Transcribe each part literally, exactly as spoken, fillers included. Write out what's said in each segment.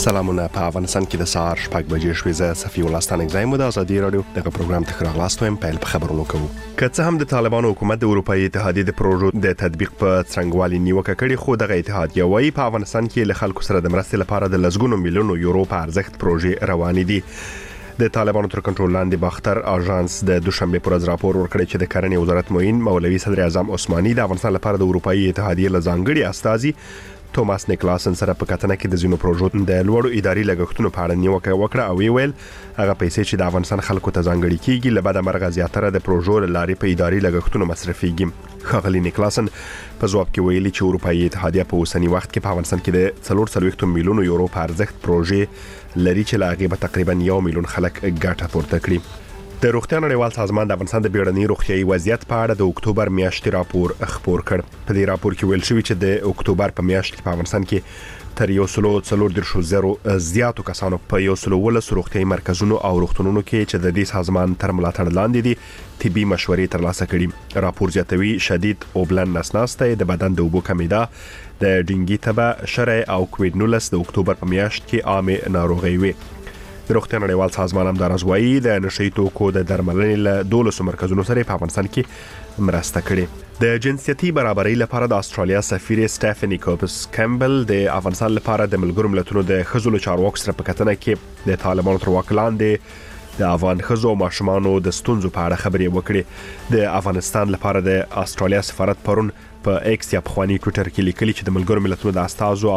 سلامونه. په افغانستان کې د سهار شپږ بجې شوې. زه صفي الله ستانک زایم د ازادي رادیو دغه پروګرام ته راغلاست ویم. پیل په خبرونو کوو. که څه هم د طالبانو حکومت د اروپאי اتحادیې د پروژو د تطبیق په څرنګوالي نیوکه کړې، خو دغه اتحادیه وايي په افغانستان کې له خلکو سره د مرستې لپاره د لسګونو میلیونو یورو په ارزښت پروژې روانې دي. د طالبانو تر کنټرول لاندې باختر اژانس د دوشنبه پر ورځ راپور ورکړی چې د کرنې وزارت معین مولوي صدر اعظم عثماني د افغانستان لپاره د اروپאי اتحادیې لزانګړي استازي توماس نیکلاسن سره په کتنه کې د زینو پروژو د لوړو اداري لګښتونو په اړه نیوکه وکړه او ویل هغه پیسې چې د افغانستان خلکو ته ځانګړي کیږي له بده مرغه زیاتره د پروژو لارې په اداري لګښتونو مصرفيږي. ښاغلي نیکلاسن په ځواب کې ویلي چې اروپאי اتحادیه په اوسنی وخت کې په افغانستان کې د څلور سلويختو میلیونو یورو په ارزښت پروژې لري چې لا هغه به تقریبا یو میلیون خلک ګټه پورته کړي. د روغتیا نړیوال سازمان د افغانستان د بیړني روغتیايي وضعیت په اړه د اکتوبر میاشتې راپور خپور کړ. په دې راپور کې ویل شوی چې د اکتوبر په میاشت کې په افغانستان کې تر یو سلو څلور درشو زرو زیاتو کسانو په یو سلو ولس روغتیايي مرکزونو او روغتونونو کې چې د دې سازمان تر ملاتړ لاندې دي طبي مشورې ترلاسه کړي. راپور زیاتوي شدید اوبلن نسناسته د بدن د اوبو کمیدا د ډینګي تبه شرع او کووید نولس د اکتوبر په میاشت کې عامه ناروغي وي. د روغتیا نړیوال سازمان هم د رازوایي د نشئی توکو د درملنې له دولسو مرکزونو سره په افغانستان کې مرسته کړې. د جنسيتي برابرۍ لپاره د استرالیا سفیر سټيفني کوپس کیمبل د افغانستان لپاره د ملګرو ملتونو د خزو چارواکو سره په کتنه کې د طالبانو تر واک لاندې د افغان خزو او ماشومانو د ستونزو په اړه خبرې وکړې. د افغانستان لپاره د استرالیا سفارت پرون په ایکس یا په خواني ټوئیټر کې لیکلي چې د ملګرو ملتونو د استازو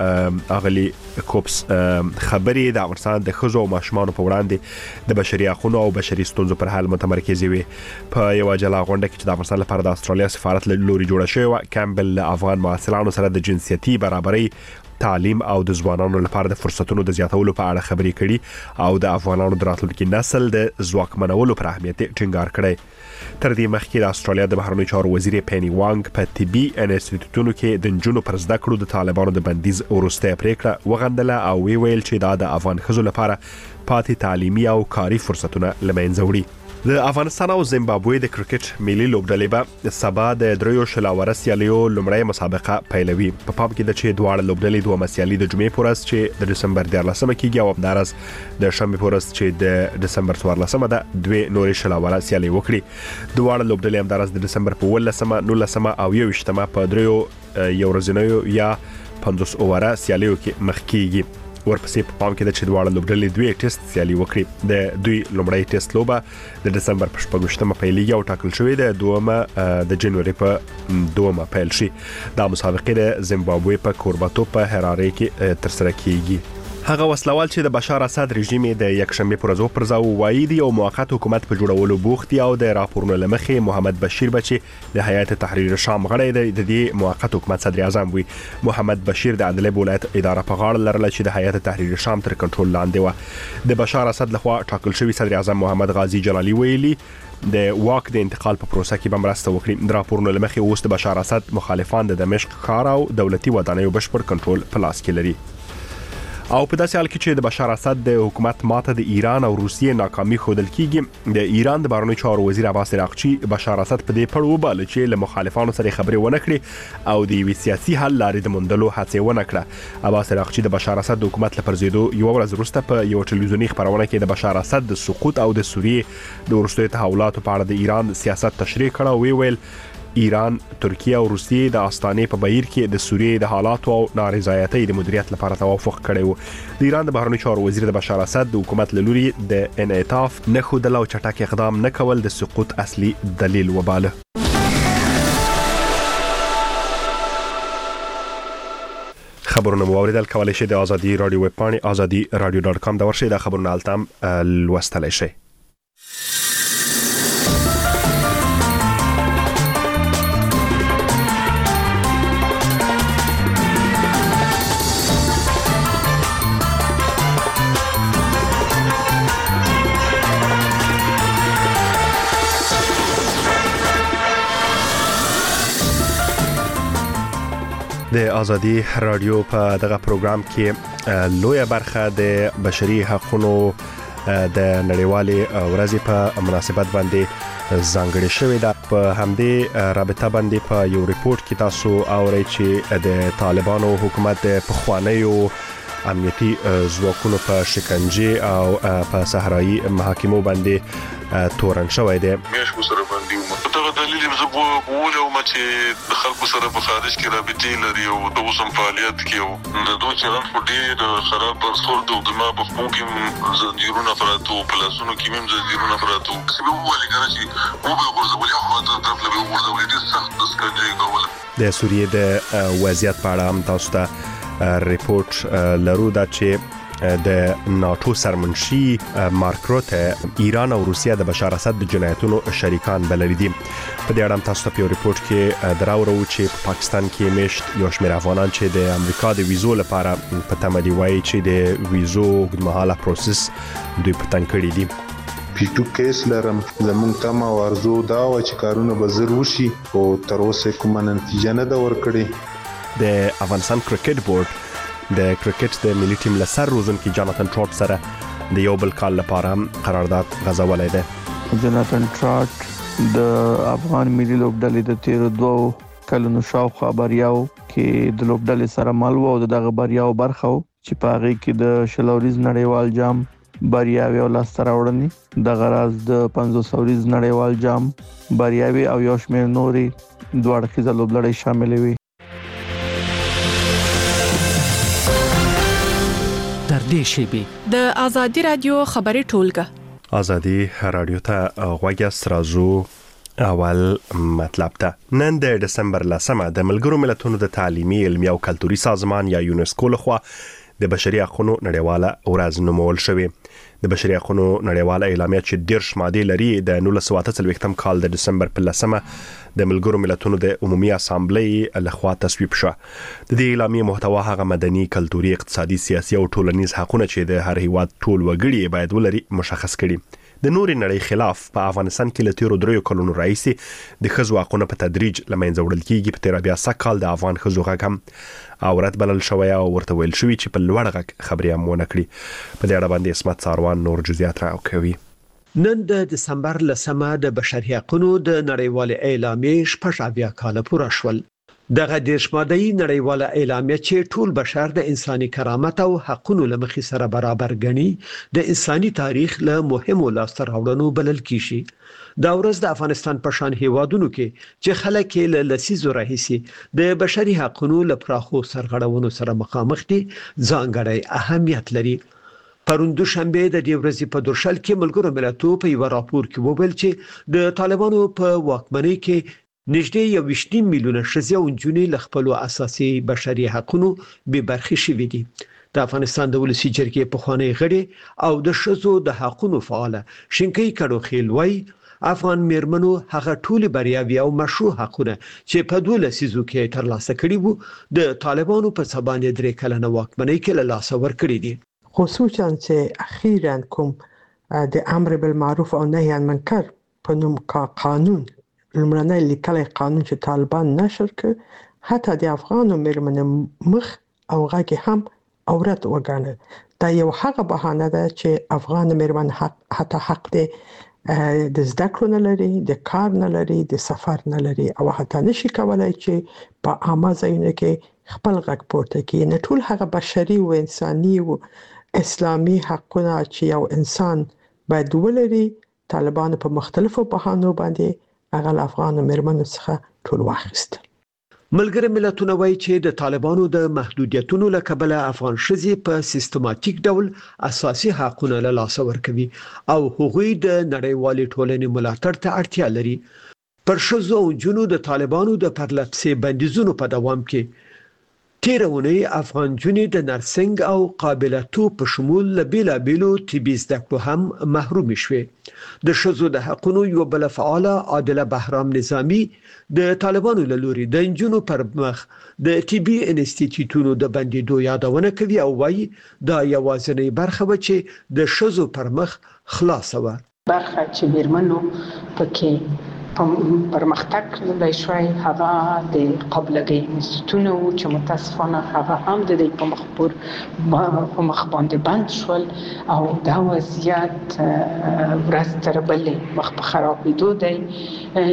او اغلی کوپس خبرې د افغانستان د خزو او ماشومانو په وړاندې د بشري حقوقو او بشري ستونزو پر حل متمرکز وي. په یو جلا غونډه کې چې د افغانستان لپاره د استرالیا سفارت لوري جوړه شوې، کیمبل له افغان محصلانو سره د جنسيتي برابرۍ، تعلیم او د ځوانانو لپاره د فرصتونو د زیاتولو په اړه خبرې کړي او د افغانانو د راتلونکي نسل د ځواکمنولو پر اهمیت ټینګار کړی. تر دې مخکې د استرالیا د بهرنیو چارو وزیر پینی وانګ په طبي انسټیټیوټونو کې د نجونو پر زده کړو د طالبانو د بندیز وروسته پریکړه وغندله او وی ویل چې دا د افغان خزو لپاره پاتې تعلیمي او کاري فرصتونه لمنځه وړي. د افغانستان او زیمبابوې د کرکټ ملي لوبډلې به سبا د دریو شلاوره سیالیو لومړی مسابقه پیلوي. په پام کې د چې دواړه لوبډلې دوه مسیالي د جمعې پر ورځ چې د دسمبر دیارلسمه کېږي او همدارس د شنبه پر ورځ چې د دسمبر څوارلسمه ده دوه نورې شلاوره سیالي وکړي. دواړه لوبډلې همدارس د دسمبر په ولسمه، نولسمه او یوویشتمه په دریو یو ورځنیو یا پنځوس اووره سیالیو کې مخ کېږي. ورپسې په پام کې د چې دواړه لوبډلې دوه ټیسټ سیالي وکړي. د دوی لومړی ټیسټ لوبه د دسمبر په شپږمه پیلېږي او ټاکل شوې ده دومه د جنوري په دومه پیل شي. دا مسابقه د زیمبابوې په کورباتو په هراره کې تر سره کیږي. هغه وسلوال چې د بشار اسد رژیم د یکشنبه پر ورځ پرځاو وایي دی او موقت حکومت په جوړولو بوخت او د راپورونو لمخې محمد بشیر بچي د هیئت تحریر شام غړی دی. د دې موقت حکومت صدر اعظم وي. محمد بشیر د عدلیې ولایت اداره په غاړه لرله چې د هیئت تحریر شام تر کنټرول لاندې و. د بشار اسد لخوا ټاکل شوی صدر اعظم محمد غازی جلالی ویلي د واک د انتقال په پروسه کې به مرسته وکړي. د راپورونو لمخې اوس د بشار اسد مخالفان د دمشق ښار او دولتي ودانیو بشپړ کنټرول په لاس کې لري. او په داسې حال کې چې د بشار اسد د حکومت ماته د ایران او روسیې ناکامي ښودل کیږي، د ایران د بهرنیو چارو وزیر عباس عراقچي بشار اسد په دې پړ وباله چې له مخالفانو سره خبرې ونه کړي او د یوې سیاسي حل لارې د موندلو هڅه ونه کړه. عباس عراقچي د بشار اسد د حکومت لپاره زیدو یو ورځ وروسته په یو ټلویزیوني خبرونه کې د بشار اسد د سقوط او د سوریې د وروستیو تحولاتو په اړه د ایران سیاست تشریح کړه او وی ویل ایران، ترکیه او روسیې د استانې په بهیر کې د سوریې د حالاتو او نارضایتۍ د مدیریت لپاره توافق کړی و. د ایران د بهرنیو چارو وزیر د بشار اسد د حکومت له لوري د انعطاف نه ښودل او چټک اقدام نه کول د سقوط اصلي دلیل وباله. خبرونه مو اوریدل، کولای شئ د ازادي رادیو ویب پاڼې ازادي رادیو ډاټ کام د ورشي د خبرونه التم لوستلای شئ. د ازادي رادیو په دغه پروګرام کې لویه برخه د بشري حقوقو د نړیوالې ورځې په مناسبت باندې ځانګړې شوې ده. په همدې رابطه باندې په یو ریپورت کې تاسو اورئ چې د طالبانو حکومت د پخوانیو امنیتي ځواکونو په شکنجه او په صحرایي محاکمو باندې تورن شوی دی. میاشو سره باندې په دغه دلیل زه بولم چې د خلکو سره په خارج کې رابطې لري او د اوسم فعالیت کې او د دوی چلند په ډېر خراب پرسور د دماغ په خپل کې زنجیرونه پراتو پلاسونو کې هم زنجیرونه پراتو چې به ولې کنه چې مو به ورزول یو خو د طرف له ورزول دي سخت د سکنجه کول. د سوریې د وضعیت په اړه هم تاسو ته ریپورت لرو دا چې د ناتو سرمنشي مارک روته ایران او روسیه د بشار اسد د جنایتونو شریکان بللي دي. په دې اړه هم تاسو ته په ریپورت کې دراورو چې په پاکستان کې مشت یو شمېر افغانان چې د امریکا د ویزو لپاره په تمه دي وایي چې د ویزو اوږدمهاله پروسس دوی په تنګ کړی دي. پیټو کیس لرم زمونږ تمه او ارزو دا و چې کارونه به زر وشي او تر اوسه کومه نتیجه نه ده ورکړې. د افغانستان کرکټ بورډ د کرکټ د ملي ټیم له سر روزونکي جاناتن ټراټ سره د یو بل کال لپاره قرارداد غځولی دی. جاناتن ټراټ د افغان ملي لوبډلې د تیرو دوو کلونو شاوخوا بریاو کې د لوبډلې سره مل و او دغه بریاو برخه و چې په هغې کې د شلوریز نړیوال جام بریاوي او لاسته راوړنې د غراز د پنځوس اوریز نړیوال جام بریاوي او یو شمېر نورې دوه اړخیزه لوبډلې شاملې وي. در دې شیبې د ازادي رادیو خبري ټولګه ازادي رادیو ته غوږ راځو. اول مطلب ته نن د دسمبر لسمه د ملګرو ملتونو د تعلیمي علمي او کلتوري سازمان یا یونسکو لخوا د بشري حقوقو نړیواله ورځ نومول شوې. د بشري حقوقو نړیواله اعلامیه چې ډېر ماده لري د نولس سوه اته څلوېښتم کال د دسمبر په لسمه د ملګرو ملتونو د عمومي اسامبلې لخوا تصویب شو. د دې اعلامیې محتوا هغه مدني، کلتوري، اقتصادي، سیاسي او ټولنیز حقوقونه چې د هر هیواد ټول وګړي باید ولري مشخص کړي. د نوري نړۍ خلاف په افغانستان کې له تیرو دریو کلونو راهیسې د ښځو حقونه په تدریج له منځه وړل کېږي. په تیر بیا سږ کال د افغان ښځو غږ هم عورت بلل شوی او ورته ویل شوي چې په لوړ غږ خبرې هم ونه کړي. په دې اړه باندې اسمت ساروان نور جزئیات راکوي. نن د دسمبر لسمه د بشري حقوقو د نړیوال اعلامیې شپږ اویا کاله پوره شول. دغه دیرش ماده‌ای نړیواله اعلامیه چې ټول بشر د انساني کرامت او حقوقو لمخې سره برابر ګڼي د انساني تاریخ له مهمو لاسته راوړنو بلل کیږي. دا ورځ د افغانستان په شان هیوادونو کې چې خلک له لسیزو راهیسې د بشري حقوقو لپاره سرغړونو سره مخامخ دي ځانګړی اهمیت لري. پرون دوشنبه د دې ورځې په درشل کې ملګرو ملتونو په یو راپور کې وویل چې د طالبانو په واکمنۍ کې نږدې یو ویشت میلیونه ښځې او نجونې له خپلو اساسي بشري حقوقو بې برخې شوي دي. د افغانستان د ولسي جرګې پخوانی غړي او د ښځو د حقوقو فعال شینکۍ کډوخیل وایي افغان میرمنو هغه ټول بریاوي او مشروع حقوقونه چې په دوه لسیزو کې ترلاسه کړي وو د طالبانو په سبانې درې کلنه واکمنۍ کې له لاسه ورکړي دي. خصوصا چې اخیرا کوم د امر بالمعروف او نهي عن المنکر په نوم قانون لمړنی لیکلي قانون چې طالبان نشر کړ حتی د افغانو میرمنو مخ او غږ هم عورت وګڼل. دا یو هغه بهانه ده چې افغان میرمن حتی حق دی د زده کړو نه لري، د کار نه لري، د سفر نه لري او حتی نشي کولای چې په عامه ځایونو کې خپل غږ پورته کړي. نه ټول هغه بشري او انساني او اسلامي حقونه چې یو انسان باید ولري طالبان په مختلفو بهانو باندې هغه افغان میرمنو څخه ټول واخیست. ملګری ملتونه وایي چې د طالبانو د محدودیتونو له کبله افغان ښځې په سیستماتیک ډول اساسي حقوقونه له لاسه ورکوي او هغوی د نړیوالې ټولنې ملاتړ ته اړتیا لري. پر ښځو او نجونو د طالبانو د پرلپسې بندیزونو په دوام کې تیر اونۍ افغان نجونې د نرسنګ او قابلیتو په شمول له بیلابیلو طبي زده کړو هم محرومې شوې. د ښځو د حقوقو یو بل فعاله عادله بهرام نظامي د طالبانو له لوري د نجونو پر مخ د طبي انسټیټیوټونو د بندیدو یادونه کوي او وایي دا یوازینۍ برخه و چې د ښځو پر مخ خلاصه و. برخه چې میرمنو پکې پرمختګ کړی شوی هغه د قابلګۍ انسټیټیوټونو چې متاسفانه هغه هم د دې په مخ پر په مخ باندې بند شول او دا وضعیت ورځ تر بلې مخ په خرابېدو دی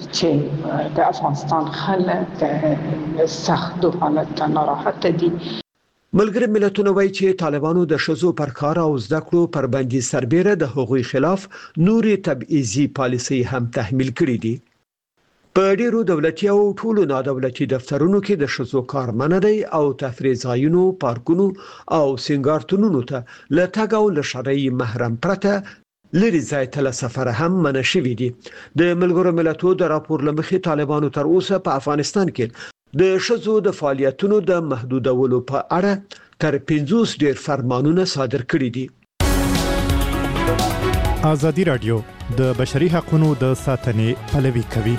چې د افغانستان خلک د سختو حالت ناراحته دي. ملګری ملتونه وایي چې طالبانو د شذو پر کار او زده کړو پر بندي سربېره د حقوقي خلاف نوري تبعیضي پالیسي هم تحمیل کړې دي. په ډیرو دولتي او ټولو نادولتي دفترونو کې د شذو کار منع دی او تفریح ځایونو، پارکونو او سنگارتونونو ته له تګ او له شرعي محرم پرته لري ځای ته له سفر هم منع شوی دي. د ملګرو ملتونو د راپور لمخې طالبانو تر اوسه په افغانستان کې د شذو د فعالیتونو د محدودولو په اړه تر پنځوس ډیر فرمانونه صادر کړي دي. ازادي رادیو د بشري حقوقو د ساتنې پلوي کوي.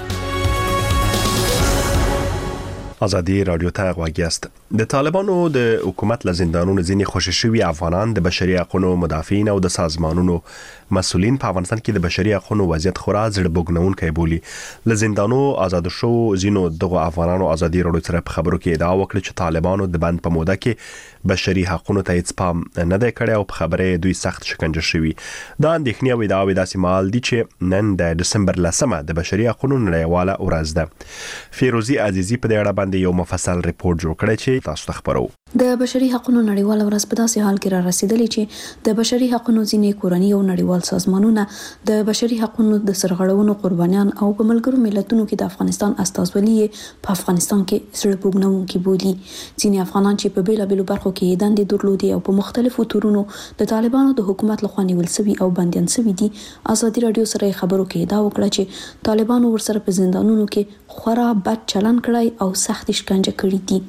ازادي رادیو ته غواګیاست. د طالبانو د حکومت له زندانونو ځینې خوشی شوي افغانان د بشري حقوقو مدافعین او د سازمانونو مسؤلین په افغانستان کې د بشري حقوقو وضعیت خورا زړه بوګنونکی بولي. له زندانو آزاد شو ځینو دغه افغانانو ازادي رادیو سره په خبرو کې ادعا وکړه چې طالبانو د بند په موده کې بشري حقوقو ته هیڅ پام نه دی کړی او په خبره دوی سخت شکنجه شوي. دا اندېښنې او ادعاوې داسې مهال دي چې نن د دسمبر لسمه د بشري حقوقو نړیواله ورځ ده. فیروزي عزیزي په دې اړه باندې یو مفصل ریپورت جوړ کړی چې تاسو ته خبرو. د بشري حقوقو نړیواله ورځ په داسې حال کې را رسیدلې چې د بشري حقوقو ځینې کورنۍ او نړیوال سازمانونه د بشري حقوقو د سرغړونو قربانیان او په ملګرو ملتونو کې د افغانستان استازولي په افغانستان کې سره بوګنونکي بولي. ځینې افغانان چې په بیلابېلو برخو کې دندې درلودي او په مختلفو تورونو د طالبانو د حکومت لخوا نیول شوي او بندیان شوي دي، ازادي رادیو سره خبرو کې ادعا وکړه چې طالبانو ورسره په زندانونو کې خورا بد چلن کړی او سخت شکنجه کړي دي.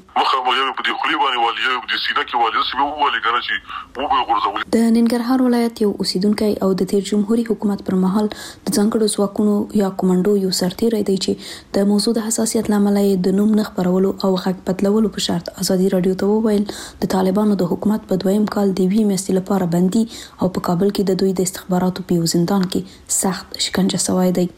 د ننګرهار ولایت یو اوسیدونکو او د تیر جمهوریت حکومت پر مهال د ځانګړو ځواکونو یا کمانډو یو سرتیری دی چې د موضوع د حساسیت لامل د نوم نه خبرولو او غږ بدلولو په شرط ازادي رادیو ته وویل د طالبانو د حکومت په دویم کال د وی میاشتې لپاره بندي او په کابل کې د دوی د استخباراتو په زندان کې سخت شکنجه شوی دی.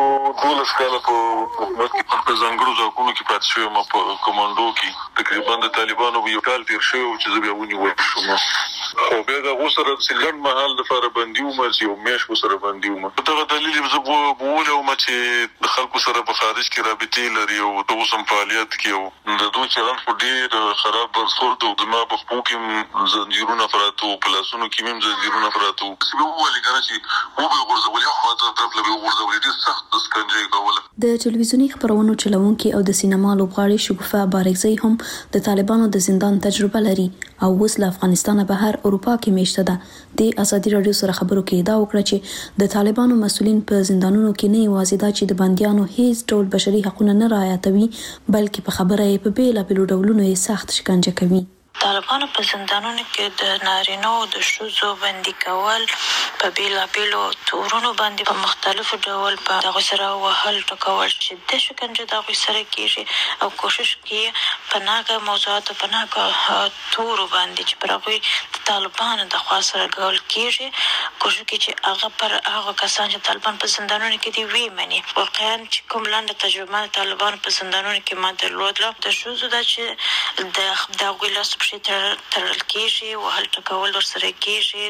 دولس کاله په حکومت کې په ځانګړو ځواکونو کې پاتې شوم، په کمانډو کې تقریبا د طالبانو یو کال تیر شوی چې زه بیا ونیول شوم. خو بیا د غوسره د سلګن محل د فار بندي وم چې یو میش وسره بندي وم. دغه دلیل زه بوله وم چې د خلکو سره په خارج کې رابطې لري او د اوسم فعالیت کې او د دوی چلن خو ډېر خراب برخورد او د ما په خپل کې زنجیرونه پراتو په لاسونو کې مم زنجیرونه پراتو. چې وو ولې کنه چې وو به ورزولې خو ته طرف له ورزولې دي سخت سکنجه کوله. د ټلویزیونی خبرونو چلوونکي او د سینما لوبغاړي شګوفه بارکزی هم د طالبانو د زندان تجربه لري او اوس له افغانستان بهر اروپا کې میشته ده. د ازادي رادیو سره خبرو کې ادعا وکړه چې د طالبانو مسؤلین په زندانونو کې نه یوازې دا چې د بنديانو هیڅ ډول بشري حقوق نه رعایتوي بلکې په خبره یې په بیلابېلو ډولونو یې سخت شکنجه کوي. طالبانو په زندانونو کې د نارینو د ښځو بندي کول په بیلابېلو تورونو باندې په مختلفو ډول په دغه سره وهل ټکول شدت شکنجه دغه سره کیږي او کوشش کوي په ناګه موضوعات په ناګه تورو باندې چې پر هغه د طالبانو د خوا سره ګول کیږي کوشش کوي چې هغه پر هغه کسان چې طالبان په زندانونو کې دي وی مني. واقعا چې کوم لاندې تجربه طالبان په زندانونو کې ما درلودله د ښځو د چې د دغه لاس ترل کېږي وهل ټکول ورسره کېږي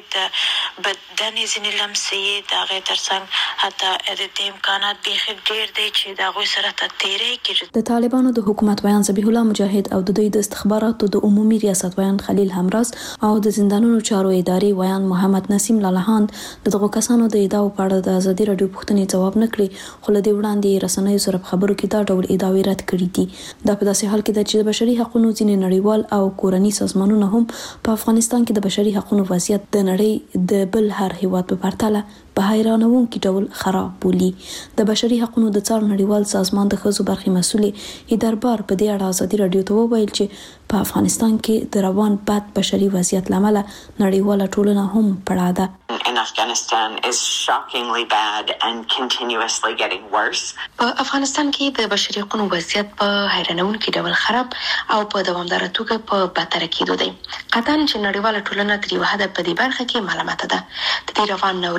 د بدن ځینې لمسې د هغې ترڅنګ حتی د دې امکانات بیخي ډېر دی چې د هغوی سره ته تېری کېږي. د طالبانو د حکومت ویان ذبیح الله مجاهد او د دوی د استخباراتو د عمومي ریاست ویان خلیل همراز او د زندانونو چارو ادارې ویان محمد نسیم لالهاند د دغو کسانو د ادعاو په اړه د ازادي رادیو پوښتنې ځواب نه کړي، خو له دې وړاندې رسنیو سره په خبرو کې دا ډول ادعاوې رد کړي دي. دا په داسې حال کې ده چې د بشري حقوقو ځینې نړیوال او کورني سازمانونه هم په افغانستان کې د بشري حقوقو وضعیت د نړۍ د بل هر هیواد په پرتله په حیرانوونکي ډول خراب بولي. د بشري حقوقو د څار نړیوال سازمان د ښځو برخې مسؤلې اداربار په دې اړه ازادي رادیو ته وویل چې په افغانستان کې د روان بد بشري وضعیت لامل نړیواله ټولنه هم پړه ده. In Afghanistan is shockingly bad and continuously getting worse. په افغانستان کې د بشري حقوقو وضعیت په حیرانوونکي ډول خراب او په دوامداره توګه په بدتر کېدو دی. قطعاً چې نړیواله ټولنه تر یو حده په دې برخه کې ملامته ده. د دې روان ناورین په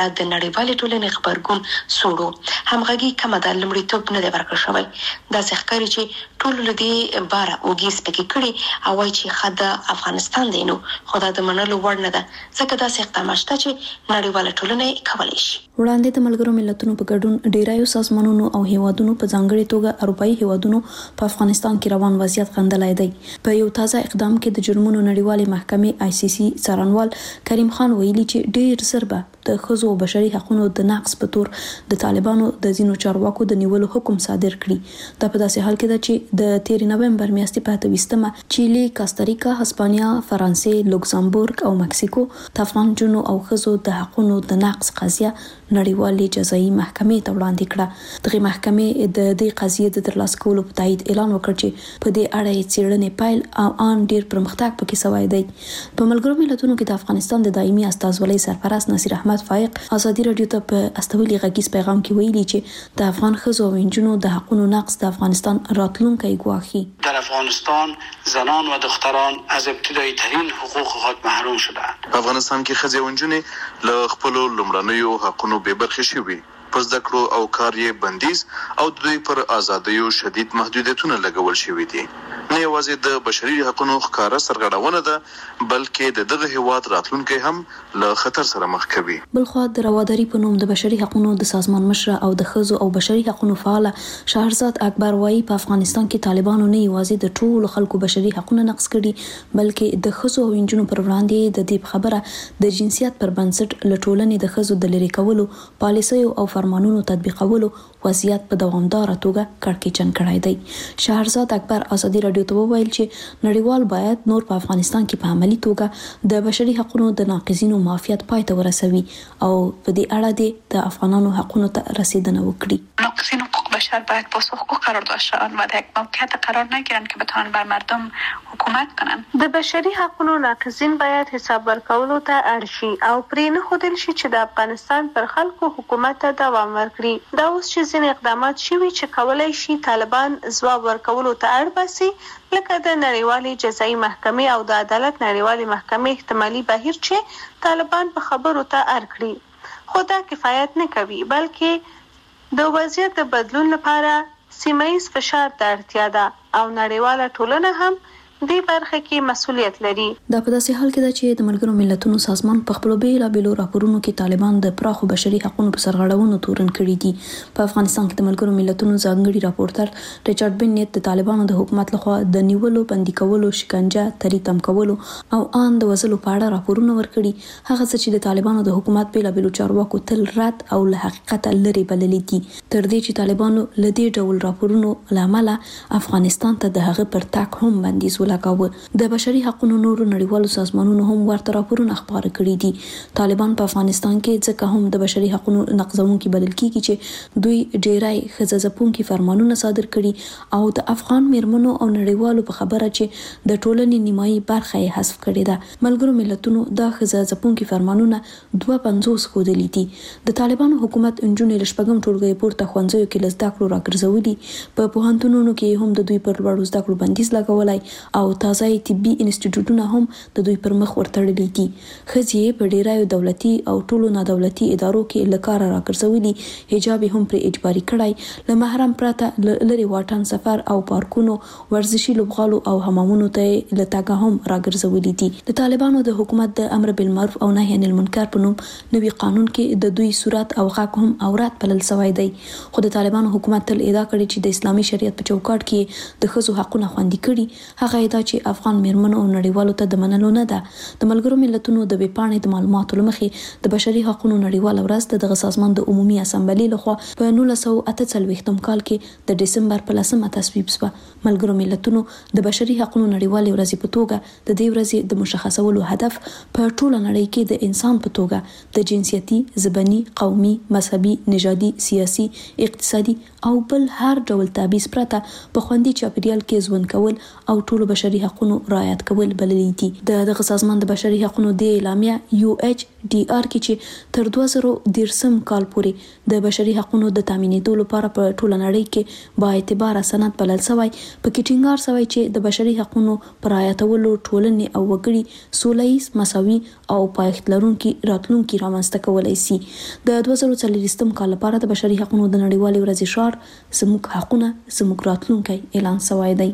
اړه د نړیوالې ټولنې خبرګون سوړو همغږي کومه د لمړیتوب نه دی ورکړل شوی. دا ښکاري چې ټول لدی بار اوګي سپکی کړي او وايي چې خدای افغانستان دی نو خدای د منلو وړ نه ده ځکه دا څه اقدامات چې نړیواله ټولنه کولی شي. وړاندې د ملګرو ملتونو په ګډون ډیرایو سازمانونو او هیوادونو په ځانګړي توګه اروپאי هیوادونو په افغانستان کې روان وضعیت غندلای دی. په یو تازه اقدام کې د جرمونو نړیوالې محکمې آی سی سی څارنوال کریم خان ویلي چې ډیر زربه د ښځو او بشري حقوقو د نقض په تور د طالبانو د ځینو چارواکو د نیولو حکم صادر کړي. دا په داسې حال کې ده چې د تیر نومبر میاشتې په اتویستمه چیلي، کاستاریکا، هسپانیا، فرانسې، لوکزامبورګ او مکسیکو د افغان جنو او ښځو د حقوقو د نقض قضیه نړیوالې جزایي محکمې ته وړاندې کړه. دغه محکمې د دې قضیې د ترلاسه کولو په تایید اعلان وکړ چې په دې اړه یې څېړنې پیل او ان ډیر پرمختګ پکې شوی دی. په ملګرو ملتونو کې د افغانستان د دایمي استازولۍ سرپرست نصیر احمد فائق ازادي رادیو ته په استولی غږیز پیغام کې ویلي چې د افغان ښځو او نجونو د حقوقو نقض د افغانستان راتلونکی ګواښي. در افغانستان زنان و دختران از ابتدایی ترین حقوق خود محروم شدند. په افغانستان کې ښځې او نجونې له خپل لومړنیو حقوقو بې برخې شوي. په زده کړو او کار یې بندیز او د دوی پر ازادیو شدید محدودیتونه لګول شوي دي. نه یوازې د بشري حقوقو ښکاره سرغړونه ده بلکې د دغه هیواد راتلونکی هم له خطر سره مخ کوي. بلخو د رواداري په نوم د بشري حقوقو د سازمان مشر او د ښځو او بشري حقوقو فعال شهرزاد اکبر وایي په افغانستان کې طالبانو نه یوازې د ټولو خلکو بشري حقوقو نقض کړي بلکې د ښځو او نجونو پر وړاندې د دې خبره د جنسیت پر بنسټ له ټولنې د ښځو د لری کولو پالیسیو او فرمانونو تطبیقولو وضعیت په دوامداره توګه کړکېچن کړای دی. شهرزاد اکبر ازادي رادیو ته وویل چې نړیوال باید نور په افغانستان کې په عملی توګه د بشري حقوقو د ناقضینو معافیت پای ته ورسوي او په دې اړه د افغانانو حقوقو ته رسیدنه وکړي. ناقضین حقوق بشر باید پاسخگو قرار داشته شوند و در یک موقعیت قرار نگیرند که بتوانند بر مردم حکومت کنند. د بشري حقوقو ناقضین باید حساب ورکولو ته اړ شي او پرې نه ښودل شي چې د افغانستان پر خلکو حکومت ته دوام ورکړي. دا اوس چې ځینې اقدامات شوي چې کولای شي طالبان ځواب ورکولو ته اړ باسي لکه د نړیوالې جزایي محکمې او د عدالت نړیوالې محکمې احتمالي بهیر چې طالبان په خبرو ته اړ کړي. خو دا کفایت نه کوي بلکې د وضعیت د بدلون لپاره سیمه‌ایز فشار ته اړتیا ده او نړیواله ټولنه هم دې برخه کې مسؤلیت لري. دا په داسې حال کې ده چې د ملګرو ملتونو سازمان په خپل بیلابېلو راپورونو کې طالبان د پراخو بشري حقوقو په سرغړونو تورن کړي دي. په افغانستان کې د ملګرو ملتونو ځانګړي راپورټر ریچارډ بنیت د طالبانو د حکومت لخوا د نیولو، بندي کولو، شکنجه، تریتم کولو او ان د وژلو په اړه راپورونه ورکړي. هغه څه چې د طالبانو د حکومت بیلابېلو چارواکو تل رد او له حقیقت لري بللي دي تر دې چې طالبانو لدې ډول راپورونو لامل افغانستان ته د هغه پر تاک هم بندیز لګاوه. د بشري حقوقو نورو نړیوالو سازمانونو هم ورته راپورونه خبره کړي دي. طالبان په افغانستان کې ځکه هم د بشري حقوقو نقضونکي بلل کیږي چې دوی ډیرای ښځځپونکي فرمانونه صادر کړي او د افغان میرمنو او نړیوالو په خبره چې د ټولنې نیمایي برخه یې حذف کړې ده. ملګرو ملتونو د ښځځپونکي فرمانونه دوه پنځوس ښودلي دي. د طالبانو حکومت انجونې له شپږم ټولګي پورته ښوونځیو کې له زده کړو راګرځولي. په پوهنتونونو کې هم د دوی پر لوړو زده کړو بندیز لګولای او تازه طبي انسټیټیوټونه هم د دوی پر مخ ورتړلي دي. ښځې په ډیرایو دولتي او ټولو نادولتي ادارو کې له کاره راګرځولي. حجاب هم پر اجباري کړای. له محرم پرته لري واټن سفر او پارکونو، ورزشي لوبغالو او حمامونو ته له تاګه هم راګرځولي دي. د طالبانو د حکومت د امر بالمعروف او نهي عن المنکر په نوم نوي قانون کې د دوی صورت او غږ هم اورات بلل شوی دی. خو د طالبانو حکومت تل ادعا کړې چې د اسلامي شریعت په چوکاټ کې د ښځو حقوقونه خوندي کړي. هغه ادعا چې افغان میرمنو او نړیوالو ته د منلو نه ده. د ملګرو ملتونو د ویبپاڼې د معلوماتو لمخې د بشري حقوقو نړیواله ورځ د دغه سازمان د عمومي اسامبلې لخوا په نولس سوه اته څلوېښتم کال کې د دسمبر په لسمه تصویب شوه. ملګرو ملتونو د بشري حقوقو نړیوالې ورځې په توګه د دې ورځې د مشخصولو هدف په ټوله نړۍ کې د انسان په توګه د جنسیتي، ژبني، قومي، مذهبي، نژادي، سیاسي، اقتصادي او بل هر ډول تبعیض پرته په خوندي چاپیریال کې ژوند کول او ټولو بشري بشري حقوقو رعایت کول بللي دي. د دغه سازمان د بشري حقوقو د اعلامیه یو ایچ ډي آر کې چې تر دوه زره دیرشم کال پورې د بشري حقوقو د تامینېدو لپاره په ټوله نړۍ کې با اعتبار سند بلل شوی، په کې ټینګار شوی چې د بشري حقوقو پر رعایتولو ټولنې او وګړي سولهییز، مساوي او پایښت لرونکي راتلونکي رامنځته کولای شي. د دوه زره څلوېښتم کال لپاره د بشري حقوقو د نړیوالې ورځې شعار زموږ حقونه زموږ راتلونکی اعلان شوی دی.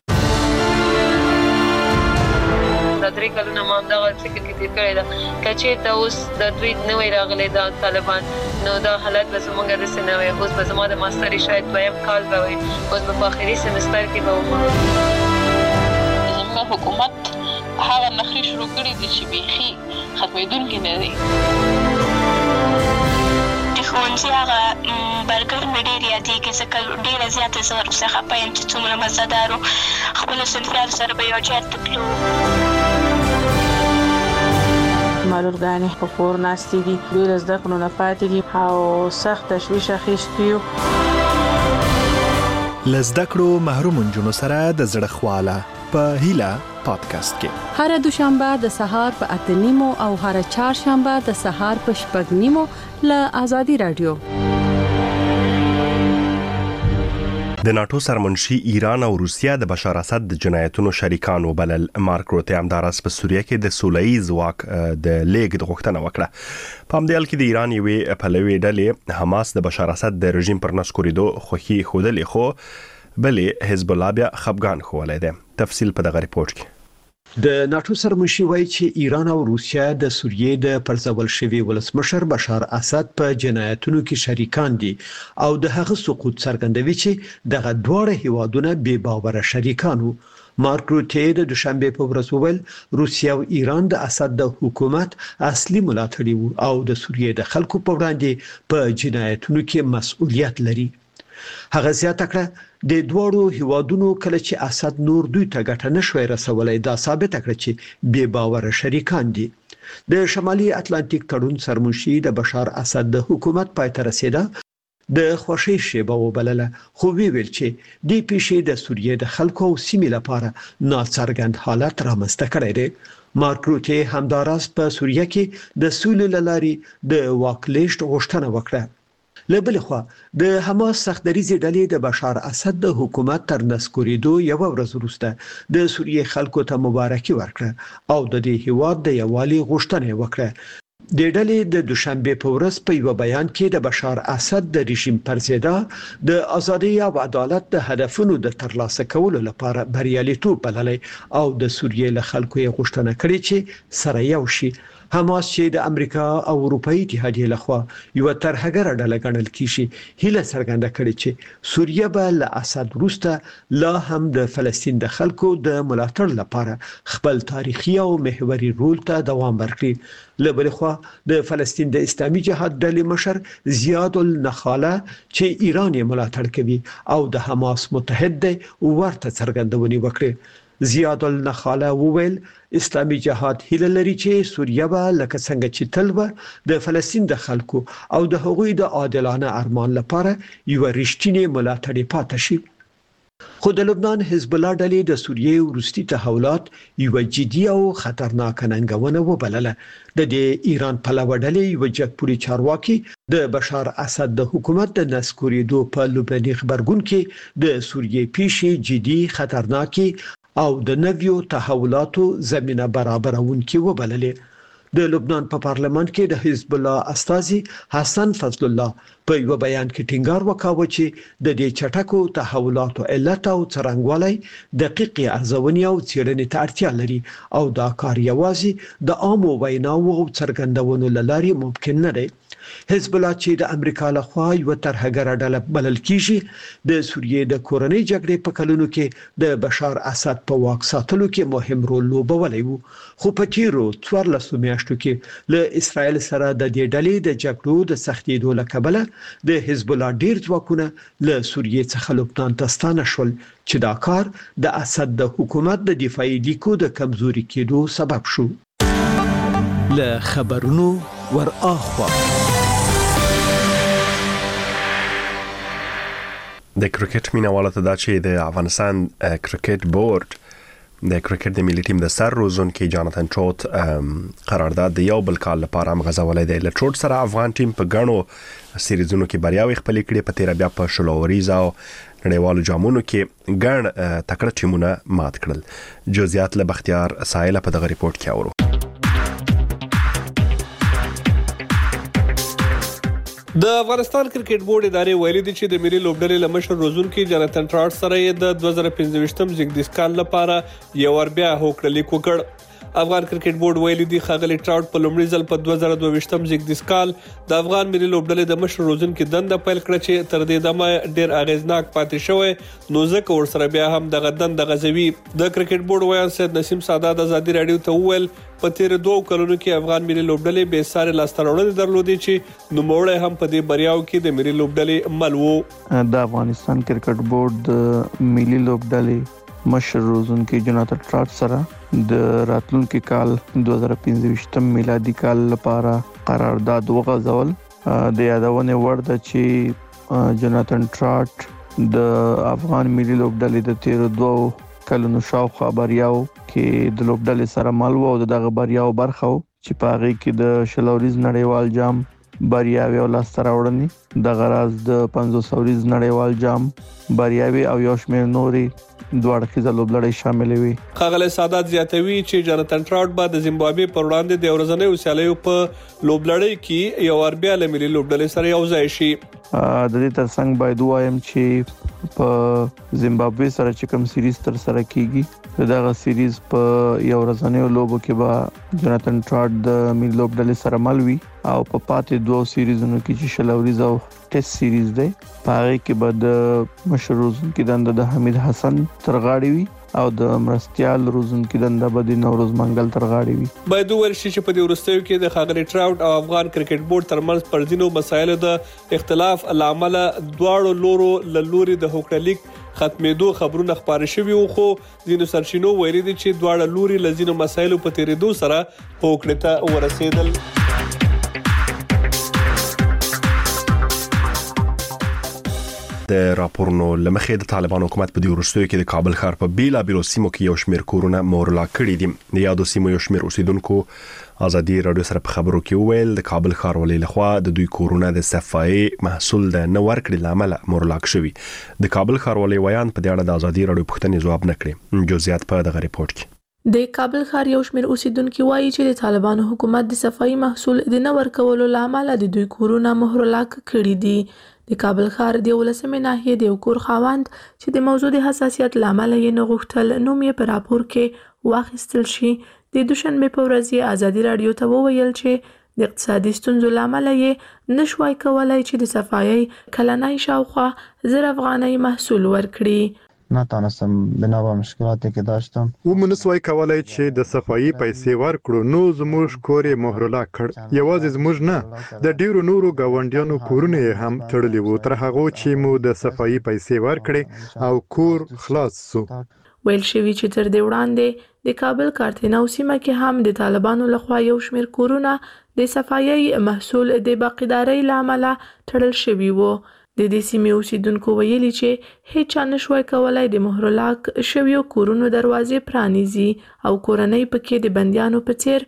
درې کلونه ما دغه فکر کې تیر کړی دا کچې ته اوس د دوی نوې راغلي دا طالبان نو دا حالت به زموږ د سنوي اوس به زموږ د ماستري شاید دویم کال به وي، اوس به په اخري سمستر کې به وم. زموږ حکومت هغه نخري شروع کړي دي چې بيخي ختمېدونکي نه دي. ښوونځي هغه برګر مې ډېر یادېږي ځکه ډېره زیاته زه ورڅخه خفه یم چې څومره مزهدار و. خپلو صنفیانو سره به یو ځای ته تلو. معلولګانې په کور ناستې دي، دوی له زده کړو نه پاتې دي او سخت تشویش اخیستی یو. له زده کړو محروم نجونو سره د زړه خواله په هیله پادکاسټ کې هر دوشنبه د سهار په اته نیمو او هر چهارشنبه د سهار په شپږ نیمو له آزادي رادیو. د ناتو سرمنشي ایران او روسیا د بشار اسد د جنایتونو شریکان وبلل. مارک روته همدارس په سوریه کې د سولهییز ځواک د لیګ د غوښتنه وکړه. په همدې حال کې د ایران یوې پلوي ډلې حماس د بشار اسد د رژیم پر نسکوریدو خوخي خودلې خو بلې حزب الله بیا خفګان خوالې ده. تفصیل په دغه ریپورت کې. د ناتو سرمنشي وایي چې ایران او روسیا د سوریې د پرځول شوی ولسمشر بشار اسد په جنایتونو کې شریکان دي او د هغه سقوط څرګندوي چې دغه دواړه هیوادونه بې باوره شریکان وو. مارک روته د دوشنبه په ورځ وویل روسیا او ایران د اسد د حکومت اصلي ملاتړي وو او د سوریې د خلکو په وړاندې په جنایتونو کې مسؤلیت لري. هغه زیاته کړه د دوړو هیوادونو کله چې اسد نور دوی ته ګټه نشوي رسولای دا ثابت کړ چې بې باور شریکان دي. د شمالي اتلانتیک تړون سرمنشي د بشار اسد د حکومت پای ته رسیده د خوشي شیبه وبلله، خو وی ویل چې د پیښې د سوریې د خلکو او سیمې لپاره ناڅرګند حالت رامنځته کړی دی. مارک روته همداراز په سوریه کې د سولې لاري د واکلیشت غوښتنه وکړه. لبل خو د حماس سختدریزي ډلې د بشار اسد د حکومت تر نسکوریدو یو ورځ وروسته د سوریې خلکو ته مبارکي ورکړه او د دې هیواد د یووالي غوښتنه وکړه. د ډلې د دوشنبه په ورځ په یو بیان کې د بشار اسد د رژیم پر ضد د ازادي او عدالت د هدفونو د ترلاسه کولو لپاره بریالیتوب بللی او د سوریې له خلکو یې غوښتنه کړې چې سره یو شي. حماس چې د امریکا او اروپאי اتحادیه لخوا یو ترهګر ډله ګڼل کیږي هله څرګنده کړې چې سوریه به له اسد وروسته لا هم د فلسطین د خلکو د ملاتړ لپاره خپل تاریخي او محوري رول ته دوام ورکړي. لبل خو د فلسطین د اسلامي جهاد ډلې مشر زیاد النخاله چې ایران یې ملاتړ کوي او د حماس متحد دی ورته څرګندونې وکړي. زیاد النخاله وویل اسلامي جهاد هیله لري چې سوریه به لکه څنګه چې تل و د فلسطین د خلکو او د هغوی د عادلانه ارمان لپاره یو رښتینی ملاتړ پاتې شي. خو د لبنان حزب الله ډلې د سوریې وروستي تحولات یو جدي او خطرناک ننګونه وبلله. د دې ایران پلوه ډلې یو جګپوري چارواکي د بشار اسد د حکومت د نسکوریدو په لبناني خبرګون کې د سوریې پیښې جدي خطرناکي او د نویو تحولاتو زمينه برابرونکي وبللې. د لبنان په پارلمان کې د حزب الله استازي حسن فضل الله په یو بیان کې ټینګار وکاوه چې د دې چټکو تحولاتو علت او څرنګوالي دقیق ارزونې او څېړنې ته اړتیا لري او دا کار یوازې د عامو ویناو او څرګندونو لاري ممکن نه دی. حزب الله چې د امریکا لخوا یو ترهګر ډله بلل کیږي د سوریې د کورنۍ جګړې په کلونو کې د بشار اسد په واک ساتلو کې مهم رول لوبولی وو، خو په تیرو څوارلسو میاشتو کې له اسرائیل سره د دې ډلې د جګړو د سختېدو له کبله د حزب الله ډیر ځواکونه له سوریې څخه لبنان ته ستانه شول چې دا کار د اسد د حکومت د دفاعي لیکو د کمزوري کېدو سبب شو. له خبرونو ور اخوا د کرکټ مینوالو ته دا چې د افغانستان کرکټ بورډ د کرکټ د ملي ټیم د سر روزونکي جاناتان ټروټ قرارداد د یو بل کال لپاره هم غځولای دی. له ټروټ سره افغان ټیم په غنو سیریزونو کې بریاوي خپل کړي، په تیر بیا په شلوریز او نړیوالو جامونو کې ګڼ تکړه ټیمونه مات کړل. جزئیات له بختیار سایل په دغه ریپورت کې اورو. د افغانستان کرکټ بورډ ادارې ویلي دي چې د ملي لوبډلې لمشر روزونکي جاناتان ټراټ سره د دوه زره پنځه زیږدیز کال لپاره یو ور بیا هوکړه لیک وکړ. افغان کرکټ بورډ ویلي دي ښاغلي ټراټ په لومړي ځل په دوه زره دوه زیږدیز کال د افغان ملي لوبډلې د مشر روزونکي دنده پیل کړه چې تر دې دمه ډیر اغیزناک پاتې شوی، نو ځکه ورسره بیا هم دغه دنده غځوي. د کرکټ بورډ ویان سید نسیم سادات ازادي رادیو ته وویل په تیر دوه کلونو کې افغان ملي لوبډلې به ساري لاسته راوړنې درلودې چې نوموړی هم په دې بریاو کې د ملي لوبډلې مل وو. د افغانستان کرکټ بورډ د ملي لوبډلې مشر روزونکي جاناتان ټراټ سره د راتلونکي کال دوه زره پنځه میلادي کال لپاره قرارداد وغځول. د یادونه وړ ده چې جاناتان ټراټ د افغان ملي لوبډلې د تیر دوه کلونو شاوخوا بریاو کې د لوبډلې سره مل وو او دغه بریاو برخه چې په هغه کې د شلوریز نړیوال جام بریاوي او لاسته راوړنې، د غراز د پنځوس اوریز نړیوال جام بریاوي او یو شمېر نوري دوه اړخیزه لوبډلې شاملې وي. ښاغلی سادات زیاتوي چې جاناتان ټراټ به د زیمبابوې پر وړاندې د ورځنیو سیالیو په لوبډلې کې یو ور بیا له ملي لوبډلې سره یو ځای شي. د دې ترڅنګ باید وایم چې په زیمبابوې سره چې کوم سیریز تر سره کیږي دغه سیریز په یو ورځنیو لوبو کې به جاناتان ټراټ د ملي لوبډلې سره مل وي او په پاتې دوه سیریزونو کې چې شلوریز او ټیسټ سیریز دی په هغه کې به د مشر روزونکي دنده د حمید حسن تر غاړې وي او د مرستيال روزونکي دنده به د نوروز منګل تر غاړې وي. باید ورشي چې په دې ورستیو کې د ښاغلي ټراوټ او افغان کرکټ بورډ ترمنځ پر ځینو مسایلو د اختلاف لامل دواړو لورو له لوري د هوکړه لیک ختمېدو خبرونه خبرې شوي وو، خو ځینو سرچینو ویلي دي چې دواړه لوري له ځینو مسایلو په تیریدو سره هوکړې ته ورسېدل. د راپورونو لمخې د طالبان حکومت په دې ورستیو کې د کابل ښار په بیلا بیلو سیمو کې یو شمېر کورونه مورلا کړي دي. د یادو سیمو یو شمېر اوسیدونکو ازادي رادیو سره په خبرو کې وویل د کابل ښاروالۍ لخوا د دوی کورونه د صفایي محصول د نه ورکړې لامل مورلا شوي. د کابل ښاروالۍ ویان په دې اړه د ازادي رادیو پوښتنې ځواب نه کړي. جزئیات په دغه ریپورت کې. د کابل ښار یو شمېر اوسیدونکو وایي چې د طالبانو حکومت د صفایي محصول د نه ورکولو لامل د دوی کورونه مهرلا کړي دي. د کابل ښار د ولسمې ناحیې د یو کور خاوند چې د موضوع د حساسیت لامل یې نه غوښتل نوم یې په راپور کې واخیستل شي، د دوشنبه په ورځ ازادي رادیو ته وویل چې د اقتصادي ستونزو لامل یې نشوای کولای چې د صفایي کلنۍ شاوخوا زر افغانۍ محصول ورکړي. نتونستم بنابر مشکلاتی که داشتم و منسوای کولای چې د صفایي پیسې ورکړو، نو زموږ کور یې مهرلا کړ. یوازې زموږ نه، د ډیرو نورو گاونډیانو کورونه یې هم تړلي وو تر هغه چې مو د صفایي پیسې ورکړې او کور خلاص شو. ویل شوی چې تر دې وړاندې د کابل کارتنو سیمه کې هم د طالبانو لخوا یو شمېر کورونه د صفایي محصول د باقیدارۍ لامل تړل شوي وو. د دې سیمې اوسیدونکو ویلي چې هیڅ چا نشوای کولای د مهرلاک شویو کورونو دروازې پرانیزي او کورنۍ پکې د بندیانو په څیر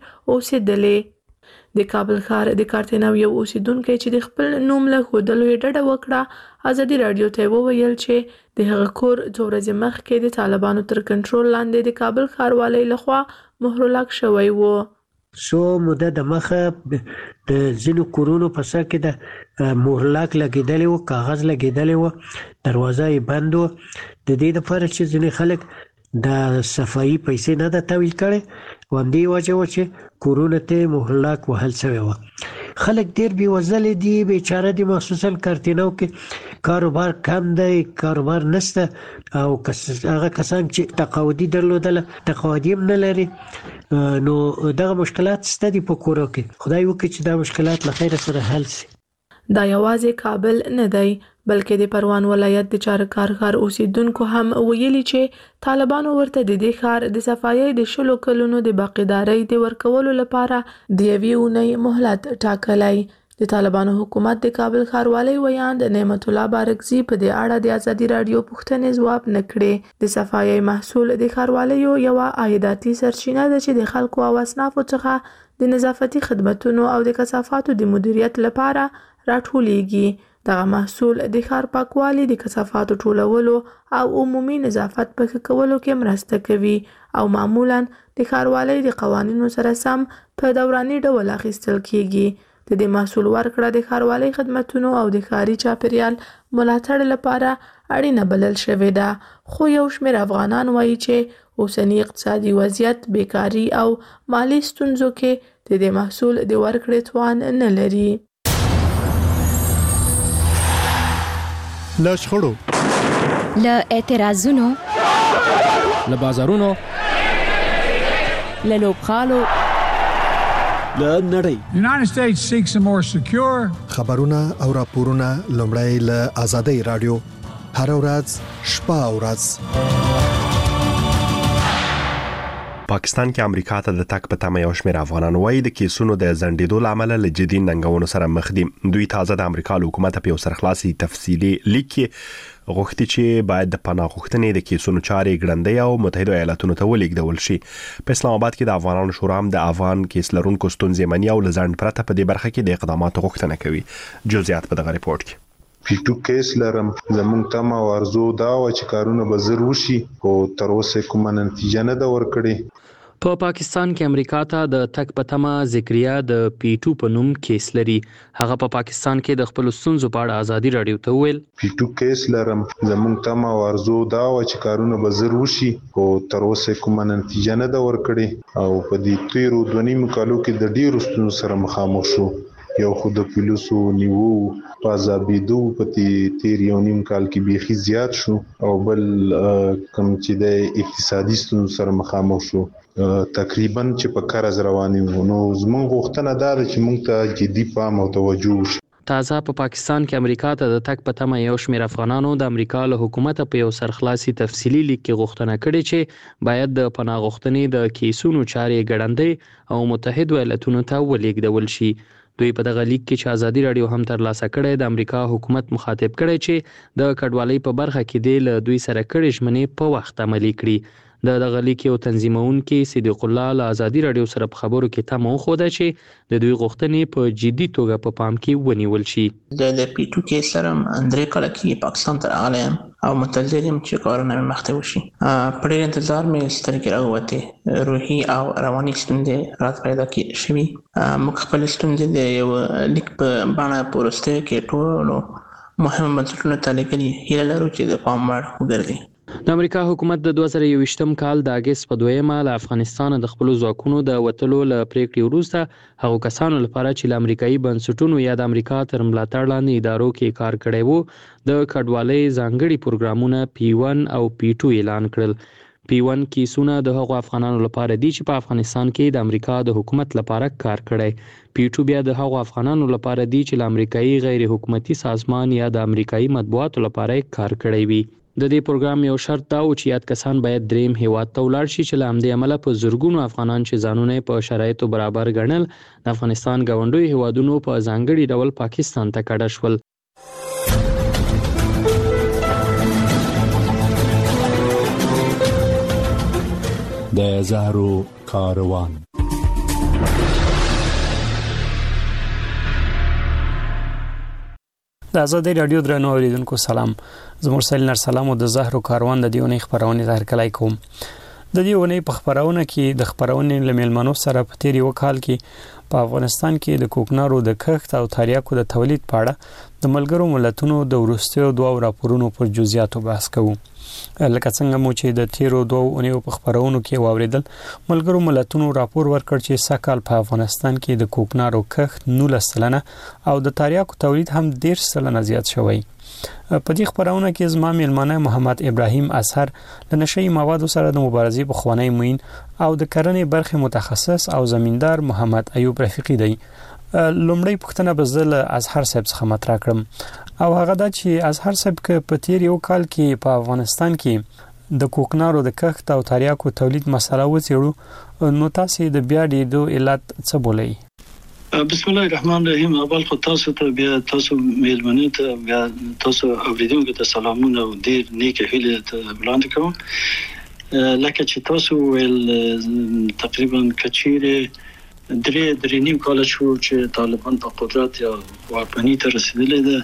اوسېدلې. د کابل ښار د کارتنو یو اوسیدونکو چې د خپل نوم له ښودلو یې ډډه وکړه ازادي رادیو ته وویل چې د هغه کور څو ورځې مخکې د طالبانو تر کنټرول لاندې د کابل ښاروالۍ لخوا مهرلاک شوی و. سو موده د مخه د ځینو کورونو په سر کې د مهرلاک لګیدلی و، کاغذ لګیدلی و، دروازه یې بند و، د دې لپاره چې ځینې خلک د صفایي پیسې نه ده تحویل کړې و، همدې وجه و چې کورونو ته مهرلاک وهل شوی و. خلک ډېر بېوزله دي، بیچاره دي، مخصوصا کارتنو کې کاروبار کم دی، کاروبار نشته او هغه کسان چې تقاعدي درلودله تقاعدي هم نه لري، نو دغه مشکلات شته دي په کورو کې. خدای وکړي چې دا مشکلات له خیره سره حل شي. دا یوازې کابل نه دی بلکې د پروان ولایت د چارکار ښار اوسیدونکو هم ویلي چې طالبانو ورته د دې ښار د صفایي د شلو کلونو د باقیدارۍ د ورکولو لپاره د یوې اونۍ مهلت ټاکلی. د طالبانو حکومت د کابل ښاروالۍ ویاند نعمت الله بارکزي په دې اړه د ازادي رادیو پوښتنې ځواب نه کړې. د صفایي محصول د ښاروالۍ یو عایداتي سرچینه ده چې د خلکو او اصنافو څخه د نظافتي خدماتو او د کثافاتو د مدیریت لپاره راټولیږي. دغه محصول د ښار پاکوالي، د کثافاتو ټولولو او عمومي نظافت په ښه کولو کې مرسته کوي او معمولاً د ښاروالۍ د قوانینو سره سم په دوراني ډول اخیستل کیږي. د دې محصول ورکړه د ښاروالۍ خدماتو او د ښاري چاپیریال ملاتړ لپاره اړینه بلل شوې ده. خو یو شمېر افغانان وایي چې اوسنی اقتصادي وضعیت، بیکاري او مالی ستونزو کې د دې محصول د ورکړې توان نه لري. له شخړو، له اعتراضونو، له بازارونو، له لوبغالو، له نړۍ. United States seeks a more secure. خبرونه او راپورونه لومړی له آزادۍ رادیو هر ورځ شپه او ورځ. پاکستان کې امریکا ته د تک په تمه یو شمېر افغانان وایي د کیسونو د زندېدو لامل له جدي ننګونو سره مخ دي. دوی تازه د امریکا له حکومت په یو سرخلاصي تفصیلي لیک کې غوښتي چې باید د پناه غوښتنې د کیسونو چارې ګړندۍ او متحده ایالاتونو ته ولیږدول شي. په اسلام آباد کې د افغانانو شورا هم د افغان کیس لرونکو ستونزې مني او لزند پرته په دې برخه کې د اقداماتو غوښتنه کوي. جزئیات په دغه ریپورت کې. پیټو کیس لرم، زمونږ تمه او ارزو دا و چې کارونه به زر وشي او تر اوسه کومه نتیجه نه ده ورکړې. په پاکستان کې امریکا ته د تک په تمه ذکریا د پیټو په نوم کیس لري. هغه په پا پاکستان کې د خپل ستونزو په اړه ازادي رادیو ته ویل، پیټو کیس لرم، زمونږ تمه او ارزو دا و چې کارونه به زر وشي او تر اوسه کومه نتیجه نه ده ورکړې او په دې تیرو دوه نیم کالو کې د ډیرو ستونزو سره مخامخ شو. یو خو د پولیسو نیو پازابیدو په تیر یو نیم کال کې بیخي زیات شو او بل کوم چې د اقتصادي ستونزو سره مخامخ شو تقریبا چې په کار از رواني وو. نو زموږ غوښتنه دا ده چې موږ ته جدي پام او توجه وشي. تازه په پا پاکستان کې امریکا ته د تک په تمه یو شمېر افغانانو د امریکا له حکومت په یو سرخلاصي تفصیلي لیک کې غوښتنه کړې چې باید د پناه غوښتنې د کیسونو چارې ګړندۍ او متحده ایالاتونو ته ولیږدول شي. دوی په دغه لیک کې چې ازادي رادیو هم ترلاسه کړی د امریکا حکومت مخاطب کړی چې د کډوالۍ په برخه کې د له دوی سره کړي ژمنې په وخت عملي کړي. د دغه لیک یو تنظیمونکي صدیق الله له ازادي رادیو سره په خبرو کې تمه وښوده چې د دوی غوښتنې په جدي توګه په پام کې ونیول شي. د د پیټو کیس سره درې کاله کې پاکستان ته راغلی یم او متلدل یم چې کارونه مې مخته وشي. په ډېر انتظار مې سترګې راووتې، روحي او رواني ستونزې راته پیدا شوي. موږ خپل ستونزې د یو لیک په بڼه په وروستیو کې ټولو مهمو بنسټونو ته لیکلي، هیله لرو چې د پام وړ وګرځي. د امریکا حکومت د دوه زره یوویشتم کال د اگست په دویمه له افغانستان د خپل ځواکونو د وټلو له پریکړې وروسته هغو کسانو لپاره چې له امریکایي بنسټونو یا د امریکا تر ملاتړ لاندې ادارو کې کار کړی وو د کډوالۍ ځانګړي پروګرامونه پی ون او پی ټو اعلان کړل. پی ون کیسونه د هغو افغانانو لپاره دي چې په افغانستان کې د امریکا د حکومت لپاره کار کړی. پی ټو بیا د هغو افغانانو لپاره دي چې له امریکایي غیر حکومتي سازمان یا د امریکایي مطبوعاتو لپاره کار کړی وي. د دې پروګرام یو شرط دا و چې یاد کسان باید دریم هیواد ته ولاړ شي چې له همدې امله په زرګونو افغانان چې ځانونه په شرایطو برابر ګڼل د افغانستان ګاونډیو هیوادونو په ځانګړي ډول پاکستان ته کډه شول. د زهرو کاروان. د آزادۍ رادیو درنو اوریدونکو سلام. زه مرسل نر سلام او د زهرو کاروان د دیونې خبرونه ته هرکلی کوم. د دیونې په خبرونه کې د خبرونې لملمنو سره په تیر یو کال کې په افغانستان کې د کوکنارو د کښت او تریاکو د تولید په اړه د ملګرو ملتونو د وروستیو دوه راپورونو پر جزئیاتو بحث کوو. لکه څنګه مو چې د تیرو دوه اونیو په خبرونو کې واوریدل، ملګرو ملتونو راپور ورکړ چې سږکال په افغانستان کې د کوکنارو کښت نولس سلنه او د تریاکو تولید هم دېرش سلنه زیات شوی. په دې خبرونه کې زما میلمانه محمد ابراهیم اثر له نشئی موادو سره د مبارزې په خوانی موین او د کرنې برخه متخصص او زمیندار محمد ایوب رفیقی دی. لومړی پوښتنه به زه له اظهر صاحب څخه مطرح کړم او هغه دا چې اظهر صاحب که په تیر یو کال کې په افغانستان کې د کوکنارو د کښت او تریاکو تولید مسله وڅېړو نو تاسو د بیا ډېرو علت څه بولئ؟ بسم الله الرحمن الرحیم. اول خو تاسو ته بیا تاسو میلمنو ته بیا تاسو اوریدونکو ته سلامونه او ډیر نیک هیله ته وړاندې کوم. لکه چې تاسو ول تقریبا کچيره درې درې نیم کال شو چې طالبان په قدرت یا واکمنۍ ته رسیدلي ده.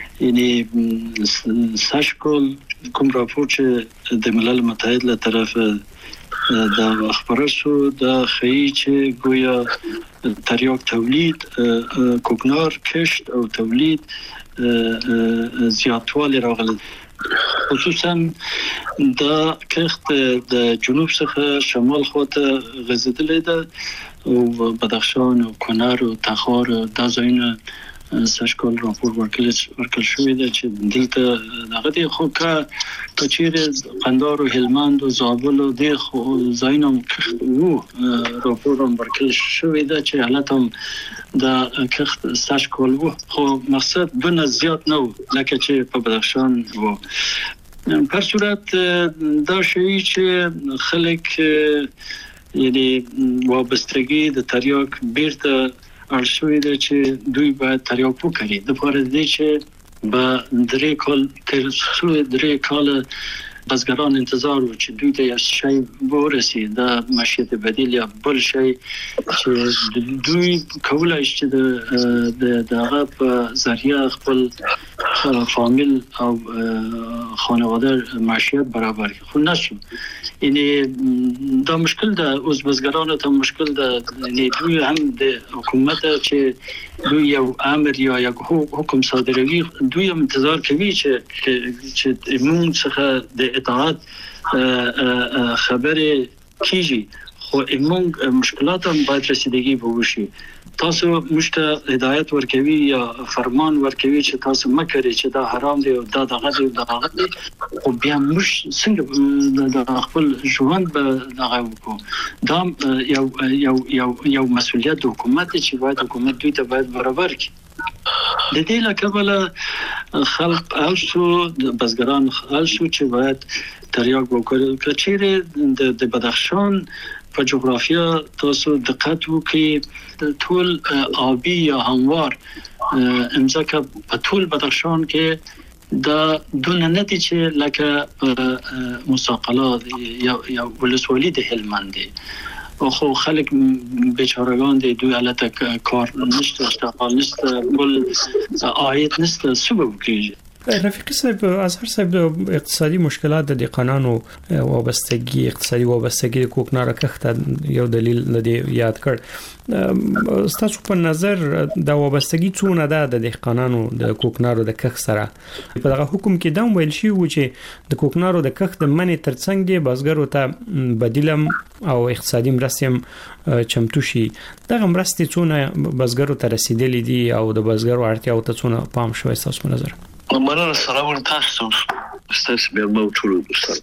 یعنی ساشکول کوم راپور چې د ملل متحد له طرفه دا خبره شو د خی چې گویا تریاک تولید کوکنار کشت او تولید زیاتوالی راغلی، خصوصا دا کښت د جنوب څخه شمال خواته غځیدلی ده او بدخشان او کنر او تخار دا ځایونه ساشکول راپور ورکړل ورکړل شوې ده چې دلته دغه دی خو کا کچېره قندهار او هلمند او زابل او د خو ځایونه وو راپور هم ورکړل شوې ده چې حالت هم د کښت ساشکول وو، خو مقصد بنه زیات نه لکه چې په بدخشان وو. په صورت دا شی چې خلک یعنی وابستگی د تریاک بیرته ارشوی ده چې دوی باید تریاک وکړي د لپاره دی چې با درې کال تر څو درې کال بزګران انتظار و چې دوی ته یو شی ورسي د معیشت بدیل یا بل شی چې دوی کولای شي د د دغه په ذریعہ خپل فامیل او خانواده معیشت برابر خو نشو. یعنی دا مشکل ده اوس بزګرانو ته مشکل ده. یعنی دوی هم د حکومت چې دوی یو امر یا یک حکم صادروي دوی هم انتظار کوي چې چې موږ څخه د اطاعت خبره کیږي، خو موږ مشکلات هم باید رسیدگی وشي. تاسو مشته هدایت ورکوي یا فرمان ورکوي چې تاسو مکرې چې دا حرام دی او دا دغه دی دا هغه دی، او بیا مش څنګه د خپل ژوند به دغه وکړو. دا یو یو یو یو مسؤلیت د حکومت چې باید حکومت دوی ته باید برابر کړي. د دې لپاره خلق او شو د بزګران خل شو چې باید تریاک وکړي. کچېره د بدخشان په جغرافیا تاسو دقت وکړئ ټول آبی یا هموار امزکه په ټول بدخشان کې دا دون نتیجه لکه مساقلات یا یا ولسوالی د هلمند او خو خلک بیچاره‌گان دي دوی البته کار نشته اشتغال نشته بل عاید نشته سبب کیږي. رفیق صاحب اظهر صاحب د اقتصادي مشکلات د قانون وابستګي اقتصادي وابستګي د کوکنار کښت یو دلیل لدی یاد کړ. ستاسو په نظر د وابستګي څونه ده د قانون د کوکنارو د کښت سره په دغه حکم کې دا ویل شي و چې د کوکنارو د کښت د منې ترڅنګ بازګرو ته بدیلم او اقتصادي مرستې چمتو شي. دغه مرستې څونه بازګرو ته رسیدلې دي او د بازګرو اړتیاو ته څونه پام شوی تاسو په نظر؟ مننه سلام تاسو ستاسو به مو ټول دوستان.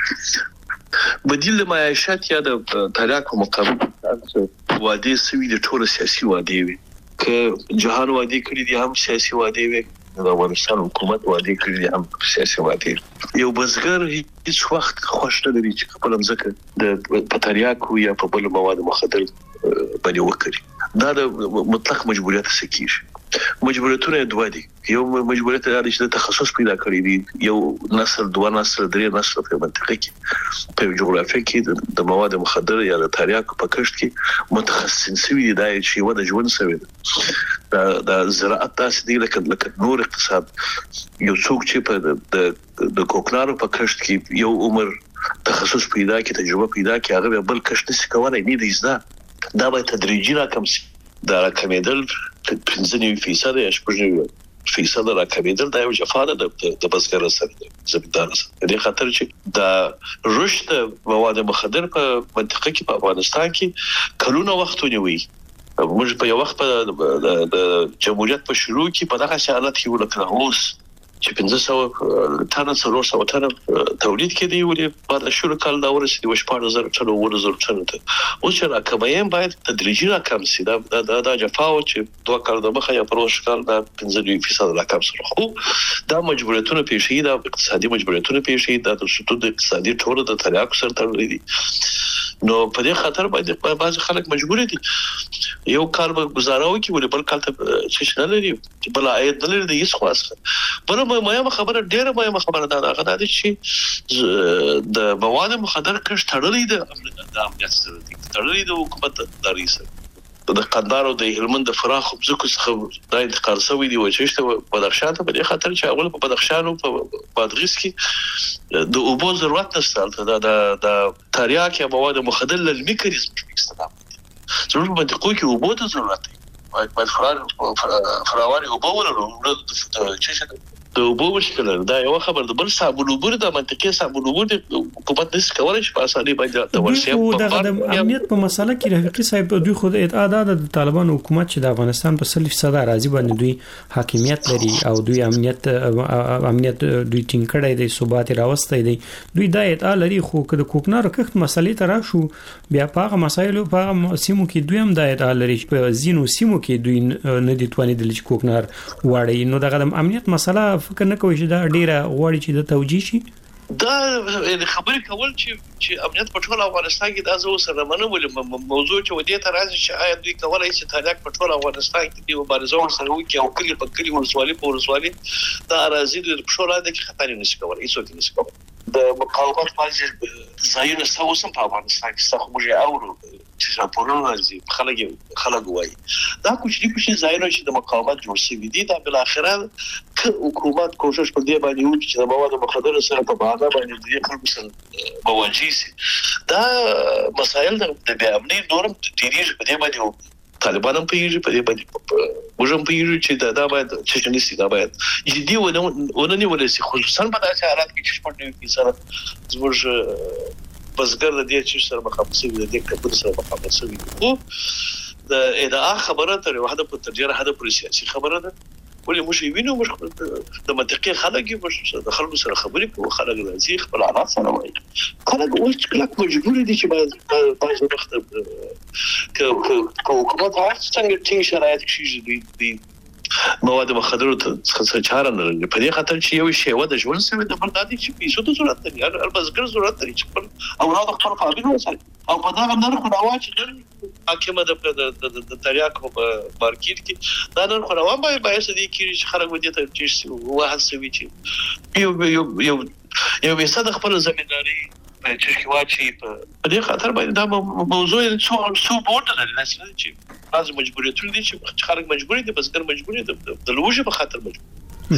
بدیل معیشت یا د تریاک مقابل وادي سوي د ټول سیاسي وادي وي ک جهان وادي کړی دي هم سیاسي وادي وي د افغانستان حکومت وادي کړی دي هم سیاسي وادي. یو بزګر هیڅ وخت خوښ نه لري چې خپل ځمکه د پتریاک یا په بل مواد مخدر باندې وکړي. دا د مطلق مجبوریت سکیږي. مجبوریتونه دوه دي. یو مجبوریت دی چې تخصص پیدا کړی دی، یو نسل دوه نسل درې نسل په منطقه کې په جغرافیه کې د مواد مخدر یا د تریاک په کښت کې متخصص شوی دی چې و د ژوند سوي دا د زراعت تاسو دی لکه لکه نور اقتصاد. یو څوک چې په د کوکنارو په کښت کې یو عمر تخصص پیدا کړي تجربه پیدا کړي هغه بل کښت نشي کولای نه دی زده. دا به تدریجي راکم شي. دا راکمېدل پنځه فیصد یا شپږ فیصد راکمېدل دا یو جفا ده د بزګر سره زمیندار سره. د خاطر چې دا رشد مواد مخدر په منطقه کې په افغانستان کې کلونه وخت ونیوي. موږ په یو وخت په د جمهوریت په شروع کې په دغه حالت کې ولکه اوس چې پنځه سوه ټنه څلور سوه ټنه تولید کېدی ولې بعد شروع کال دا ورسېد شپږ زره ټنه اووه زره ټنه ته. اوس چې راکمېم باید تدریجي راکم شي. دا دا د جفاو چې دوه کال د مخه یا پروش کال دا پنځه فیصد راکم سره خو دا مجبوریتونه پیښې دا اقتصادي مجبوریتونه پیښې دا د شتو د اقتصادي ټول د تریاک سره تړلې دي. نو په دې خاطر باندې بعض خلک مجبور دي یو کال به گزاره وکړي ولې بل کال ته څه نه لري بل عاید نه لري د هیڅ خاصه بل مهمه خبره ډیره مهمه خبره ده هغه د چې د مواد مخدر کښ تړلې ده د امنیت سره تړلې ده حکومت داري سره د قندارو د هلمند د فراخ ځکه څخه د انتقال سوي دی وچېشته په بدخشان ته په دې خاطر چې اول په بدخشان او په بادغیس کې د اوبو ضرورت نشته د د تریاک یا مواد مخدر للمیکانیزم استخدام ضرور باندې کوی کې اوبو ته ضرورت دی باید فرار فراواري اوبو ولرو د چې د اوبو مشکل دا یو خبر د بل صابون اوبو د منطقي صابون اوبو د حکومت نس کولای شي په اسانۍ باندې د ورشي په د امنیت په مسله کې رفیقي صاحب دوی خود ادعا ده د طالبان حکومت چې د افغانستان په سلف صدا راځي باندې دوی حاکمیت لري او دوی امنیت امنیت دوی ټینګ کړی دی ثبات راوستي دی دوی د ادعا لري خو د کوکنارو کښت مسلې ته راشو بیا په هغه مسایلو په هغه سیمو کې دوی هم د ادعا لري په زینو سیمو کې دوی نه دي تواني د کوکنار واړی نو دغه امنیت مسله فکر نه کوي چې دا ډیره غوړي چې د توجیه شي دا خبرې کول چې چې امنیت په ټول افغانستان کې دا زو سره منو ولې موضوع چې ودی ته راځي چې آیا دوی کولای شي تاریخ په ټول افغانستان کې دی مبارزه سره وکړي او کلی په کلی ورسوالي په ورسوالي دا راځي د پښوره د خطر نشي کولای هیڅ نشي کولای د مقاومت باندې ځایونه سوسم په افغانستان کې څخه موږ اورو چې راپورونه راځي خلک خلک وایي دا کوچني کوچني ځایونه چې د مقاومت جوړ شوي دي دا بل اخره حکومت کوشش په دې باندې وکړي چې د مواد مخدر سره په باندې باندې د خلکو سره مواجه شي دا مسایل د بیا امنیت نورم ډیریږي په دې باندې طالبان هم پیږي په دې باندې موږ هم پیږي چې دا, دا باید چې نشي دا باید جدي ونه ونه ولې سي خصوصا په داسې حالات کې چې په دې کې سره زموږ بسګر د دې چې سره مخامخ شي د دې کبر سره مخامخ شي خو د ادعا خبره تر وحده په ترجیح هدا پر سیاسي خبره ده ولې موږ وینو موږ د منطقي خلک یو د خلکو سره خبرې کوو خلک راځي خپل حالات سره وایي خلک اوس کلک مجبور دي چې باید تاسو وخت ک حکومت هغه څنګه ټینګ شرایط شي دي مواد مخدر ته څه چاره نه لري په دې خاطر چې یو شی و د ژوند سره د بردادي چې پیسو ته ضرورت لري هر بزګر ضرورت لري چې او راځي خپل قابل وساتي او په دا باندې خو راوچ چې حاکم د د تریاک په مارکیټ کې دا نن خو روان به به سدي کې خلک ودی ته چې واحد سوي چې یو یو یو یو به صد خپل زمینداری په چې واچي په دې خاطر باندې دا موضوع څو څو بورډ نه لسنه چې از مجبوریتونه دي چې خلک مجبور دي بسګر مجبور دي د لوجه په خاطر مجبور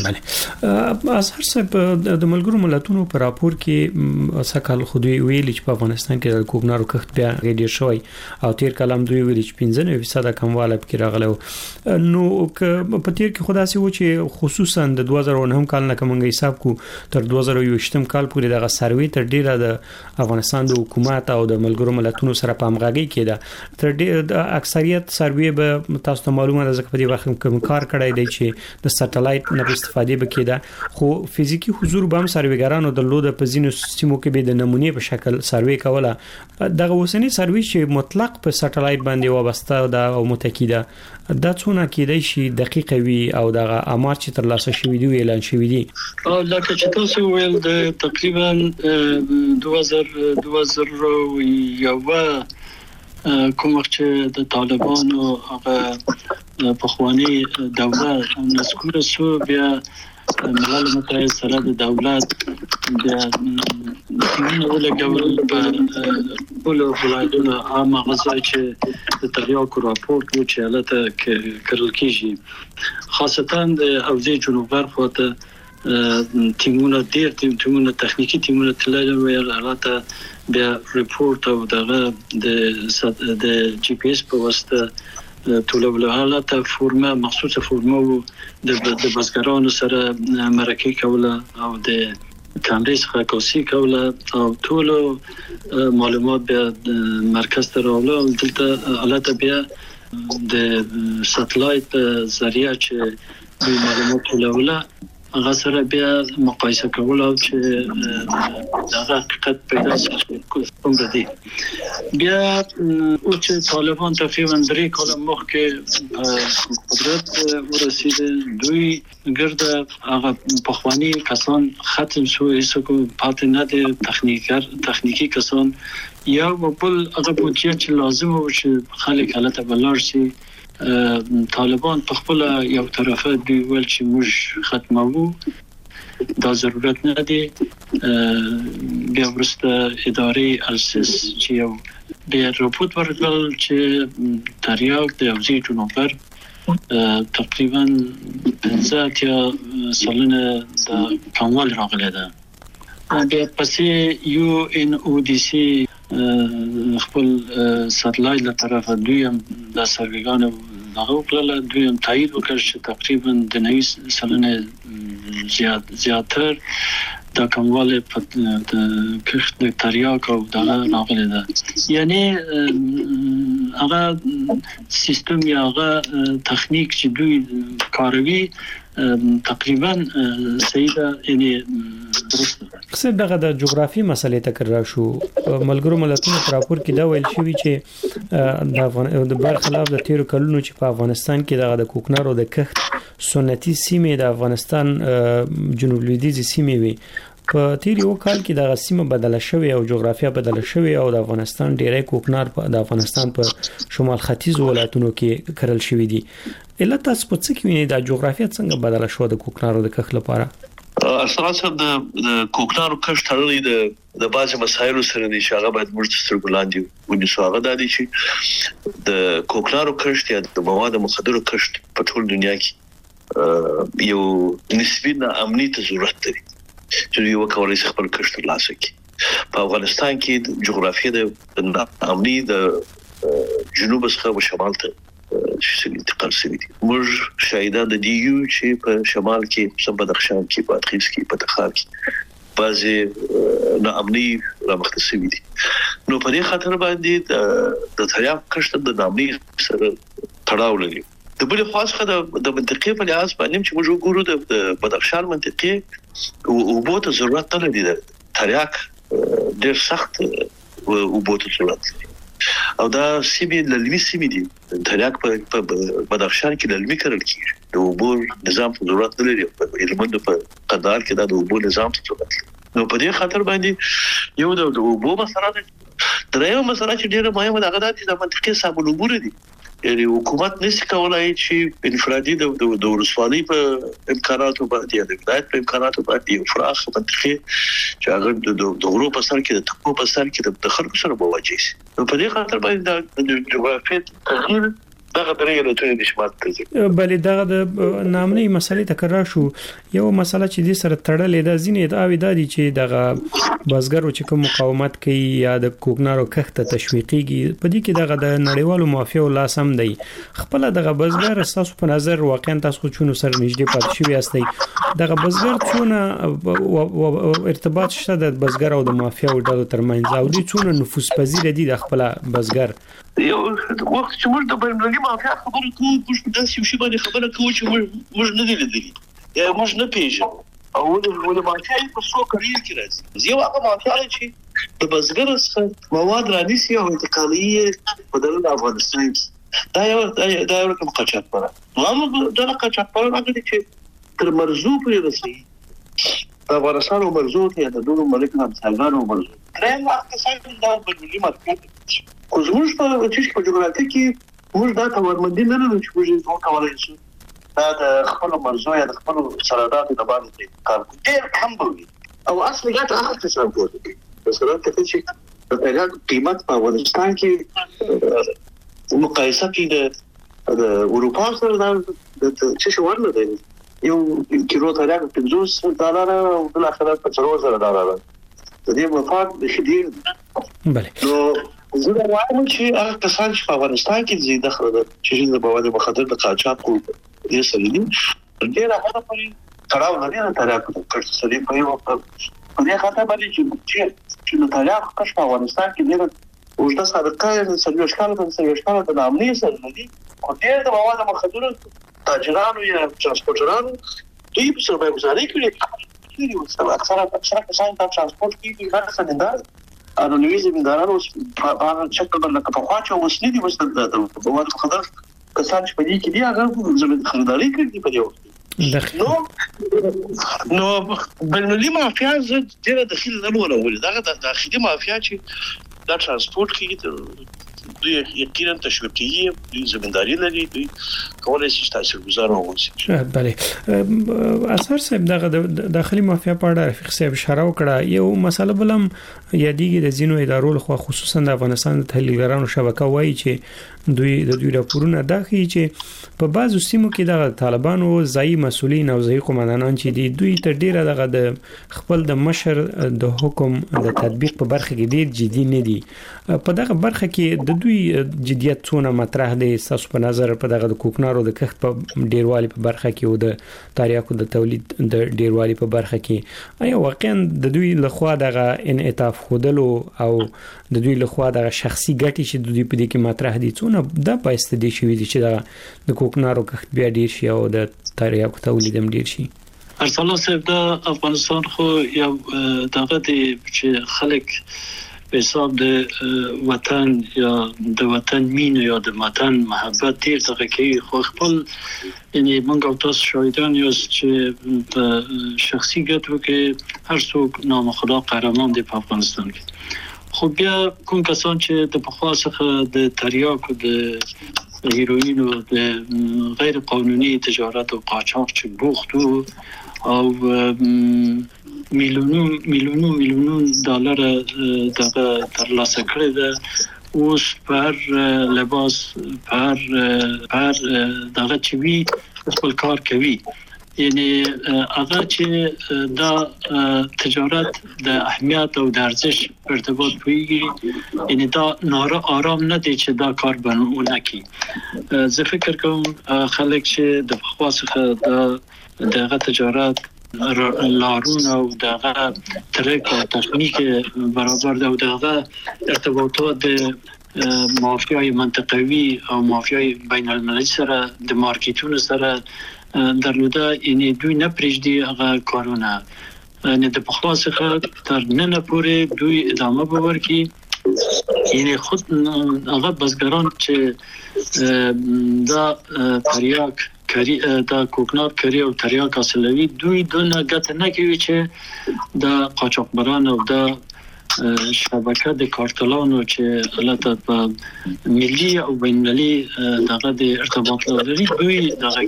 بله از هر څه د ملګرو ملتونو په راپور کې سکهال خودی ویل چې په افغانستان کې د کوکنارو کښت بیا غیر شوی او تیر کلام دوی ویل چې پنځه نوي فیصد کمواله پکې راغله نو په تیر کې خدای سي و چې خصوصا د دوه زره نه کال نه کومه حساب کو تر دوه زره یو کال پورې دغه سروي تر ډیره د افغانستان د حکومت او د ملګرو ملتونو سره په همغږي کې ده تر ډیره د اکثریت سروي به تاسو ته معلومه ده ځکه په دې وخت کوم کار کړی دی چې د سټلایټ نه استفاده وکړه خو فزیکی حضور به هم سرویګرانو د لود په زینو سیمو کې به د نمونې په شکل سروي کوله دغه اوسنی سروي چې مطلق په سټلایټ باندې وابسته ده او متکی ده دا څونه کېدای شي دقیق وي او دغه امر چې تر لاسه شوی دی اعلان شوی دی او لکه چې تاسو ویل د تقریبا دوه زره یو کوم چې د طالبانو هغه په خواني دولت نسکور سو بیا ملل متحد سره د دولت د ټول ګورل په ټول ولایتونو عامه غزا چې د تریاکو راپورټ و چې حالت کړل کیږي خاصتا د اوزې جنوب غرب خواته تیمونه ډیر تیمونه تخنیکی تیمونه تلل ویل حالت بیا ریپورت او دغه د د جی پی اس په واسطه ټولول حالت فرمه مخصوصه فرمه د د بسګرانو سره مرکه کوله او د کانګریس خاصي کوله او ټول معلومات بیا مرکز ته راوړل دلته حالت بیا د سټلایټ ذریعہ چې د معلومات ټولول هغه سره بیا مقایسه کول او چې دا حقیقت پیدا شي کوم دي بیا او چې طالبان تقریبا درې کال مخکې قدرت ورسیده دوی ګرد هغه پخوانی کسان ختم شو هیڅ کو پاتې نه دي تخنیکر تخنیکی کسان یا بل هغه بودجه چې لازم و چې خلک حالت بلار شي طالبان په خپل یو طرفه دی ول چې موږ ختمو دا ضرورت نه دی بیا ورسته ادارې اساس چې یو د راپورټ ورکړل چې تریاک د اوزی جنوبر تقریبا پنځه یا سلنه د کموال راغلی ده بیا پسې یو ان او ډي سي خپل ساتلایت له طرفه دویم د سرویګانو دغه کله دویم تایید وکړ چې تقریبا د نوي سلنه زیات زیاتر د کمواله په د کښت د تریاک او دغه راغلی ده یعنی هغه سیستم یا هغه تخنیک چې دوی کاروي تقریبا سیده یعنی څه دغه د جغرافي مسلې تکرار شو ملګرو ملتونو پر راپور کې دا ویل شوی چې د افغان د برخلاف د تیرو کلونو چې په افغانستان کې دغه د کوکنارو د کښت سنتي سیمې د افغانستان جنوب لویدیځ سیمې وي په تیر یو کال کې د سیمه بدله شوې او جغرافیه بدله شوې او د افغانستان ډیری کوکنار په د افغانستان په شمال ختیځ ولایتونو کې کرل شوی دي اله تاسو په څه کې وینئ د جغرافیه څنګه بدله شو د کوکنارو د کښت لپاره اساسا د کوکنارو کښت تړلې د د بازي مسایلو سره دي چې هغه باید موږ سترګلاندې ونیسو هغه د دې چې د کوکنارو کښت یا د مواد مخدرو کښت په ټول دنیا کې یو نسبی امني ته ضرورت لري چې یو کولای شي خپل کښت ترلاسه کړي په افغانستان کې جغرافیه د امني د جنوب څخه شمال ته چې انتقال شوی دي موږ شاهدان د دی یو چې په شمال کې په بدخشان کې په ادغیس کې په تخار کې بعضي ناامني رامخته شوی دي نو په دې خاطر باندې د تریاک کښت د ناامني سره تړاو لري د بل خاصه د منطقې په لحاظ باندې چې موږ وګورو د بدخشان منطقې او بوته ضرورت نه لري د تریاک ډېر سخت او بوته ضرورت لري او دا سیمې للمي سیمې دي تریاک په بدخشان کې للمي کړل کیږي د اوبو نظام ته ضرورت نه لري په هلمند په قندهار کې د اوبو نظام ته ضرورت لري نو په دې خاطر باندې یو د اوبو مسله ده درېیمه مسله چې ډېره مهمه ده هغه د منطقې سامون اوبو دي یعنی حکومت نشي کولای چې انفرادي د د ورسوالۍ په امکاناتو باندې یا د ولایت په امکاناتو باندې یو فراخ منطقه چې هغه د غرو په سر کې د تکو په سر کې د خلکو سره مواجه شي نو په دې خاطر باندې د جغرافیې تغییر دغه درې له د شمال ته بلې دغه د نامني مسلې تکرار شو یو مسله چې د سره تړلې ده ځینې داوی دادي چې دغه بازګرو چې کوم مقاومت کوي یا د کوکنارو کښت تشویقيږي په دې کې دغه د نړیوالو مافیا لاسم دی خپل دغه بازګر تاسو په نظر واقعا تاسو چونو سره نږدې پات شوی یاستئ دغه بازګر څونه ارتباط شته د بازګر او د مافیا ډلو ترمنځ او د څونه نفوذ پذیر دي د خپل بازګر یو وخت چې موږ د بینالمللي مافیا خبرې کوو موږ د سیاسي باندې خبره کوو چې موږ موږ نه دي لیدلي یا موږ نه پیژنو او د مافیا په څو کړي کې راځي یو هغه مافیا چې د بزګر څخه مواد رانیسي او انتقالي په دغه افغانستان دا یو دا یو کوم قاچاقبر نو موږ دا قاچاقبر راغلي چې تر مرزو پورې رسېږي افغانستان او مرزو ته د دوه ملک همسایګانو مرزو درېم وخت څنګه دا بینالمللي مارکیټ خو زموږ په چې په جغرافیه کې موږ دا تورمندي نه لرو چې موږ یې کولای شو دا د خپل مرزو یا د خپل سرحداتو د باندې کار کوي ډېر کم وي او اصلي ګټه هغه څه کوي مثلا ته چې د پیغام قیمت په افغانستان کې مقایسه کې د اروپا سره د څه شو ورنه دی یو کیلو تریاک پنځوس ډالر او بل اخر په څلور زره ډالر د دې مفاد د شدید بله زه دا وایم چې هغه کسان چې په افغانستان کې زیاده خبره چې د مواد مخدر د قاچاق کو دي سړي ډېر هغه پرې کړهو نه دي تریاک کړ سړي په یو په دې خاطر باندې چې چې د تریاک کښ په افغانستان کې ډېر اوږده سابقه د سړي ښکار د سړي ښکار د نامني سره دي خو ډېر د مواد مخدر تاجرانو یا ترانسپورټرانو دوی په سرمایه گذاري کړې دوی وسره اکثره اکثره کسان په ترانسپورت کې کار سندار او نوې زمیندارانو په هغه شکل باندې په خوا چې وسنی دي وسته د وخت خطر کسان چې په دې کې دي هغه زموږ خریداري کړي په دې وخت نو نو بلنلي مافیا زه ډیره داخلي نه ولولې دا داخلي مافیا چې دا ترانسپورت کې دوی یقینا تشویقي دوی زمینداری لري دوی کولای شي تاثیر گذار واوسي. بله اثر صاحب دغه داخلي مافیا په اړه رفیق صاحب اشاره وکړه یو مسله بلم یادېږي د ځینو ادارو لخوا خصوصا د افغانستان د تحلیلګرانو شبکه وایي چې دوی د دوی راپورونه داخلي چې په بعضو سیمو کې د طالبانو ځای مسؤلین او ځای قومندانان چې دي دوی ته ډیره دغه د خپل د مشر د حکم د تطبیق په برخه کې ډیر جدي نه دي. په دغه برخه کې د دوی جديت څونه مطرح دي تاسو په نظر په دغه د کوکنارو د کښت په ډیروالي په برخه کې او د تاریخو د تولید د ډیروالي په برخه کې آیا واقعا د دوی لخوا دغه انعطاف خودلو او د دوی لخوا دغه شخصي ګټې چې د دوی په دې کې مطرح دي څونه د پایسته دي شوی دي چې دغه د کوکنارو کښت بیا ډیر شي او د تاریخو تولید هم ډیر شي. ارسلان صاحب د افغانستان خو یو دغه دی چې خلک په حساب د وطن یا د وطن مين یا د وطن محبت ډیر دغه کوي خو خپل یعنی موږ او تاسو شاهدان یو چې په شخصي ګټو کې هر څوک نامخدا قهرمان دی په افغانستان کې خو بیا کوم کسان چې د پخوا څخه د تریاک او د هیروین او د غیر قانوني تجارت او قاچاق چې بوختو او میلیونون میلیونون میلیونون دلار دغه ترلاسه کړی ده اوس پر لباس پر پر دغه چې وی خپل کار کوي یعنی هغه چې دا تجارت د اهمیت او د ارزش ارتباط پیږي یعنی دا ناره آرام نه دي چې دا کار بنونه کی زه فکر کوم خلک چې د خاصه د دغه تجارت لارون او دغه ترک او تکنیک برابر ده او دغه ارتباطات د مافیای منطقوي او مافیای بین المللي سره د مارکیټونو سره درلوده یعنی دوی نه پرېږدي هغه کارونه نه د پخلاصه تر نن پورې دوی ادامه ورکړي یعنی خود هغه بزګران چې دا تریاک کری دا کوکنار کری او تریاک اصلوي دوی دونه ګټه نه کوي چې د قاچاقبران او د شبکه د کارتلانو چې حالت په ملي او بین‌المللي دغه د ارتباط لري دوی دغه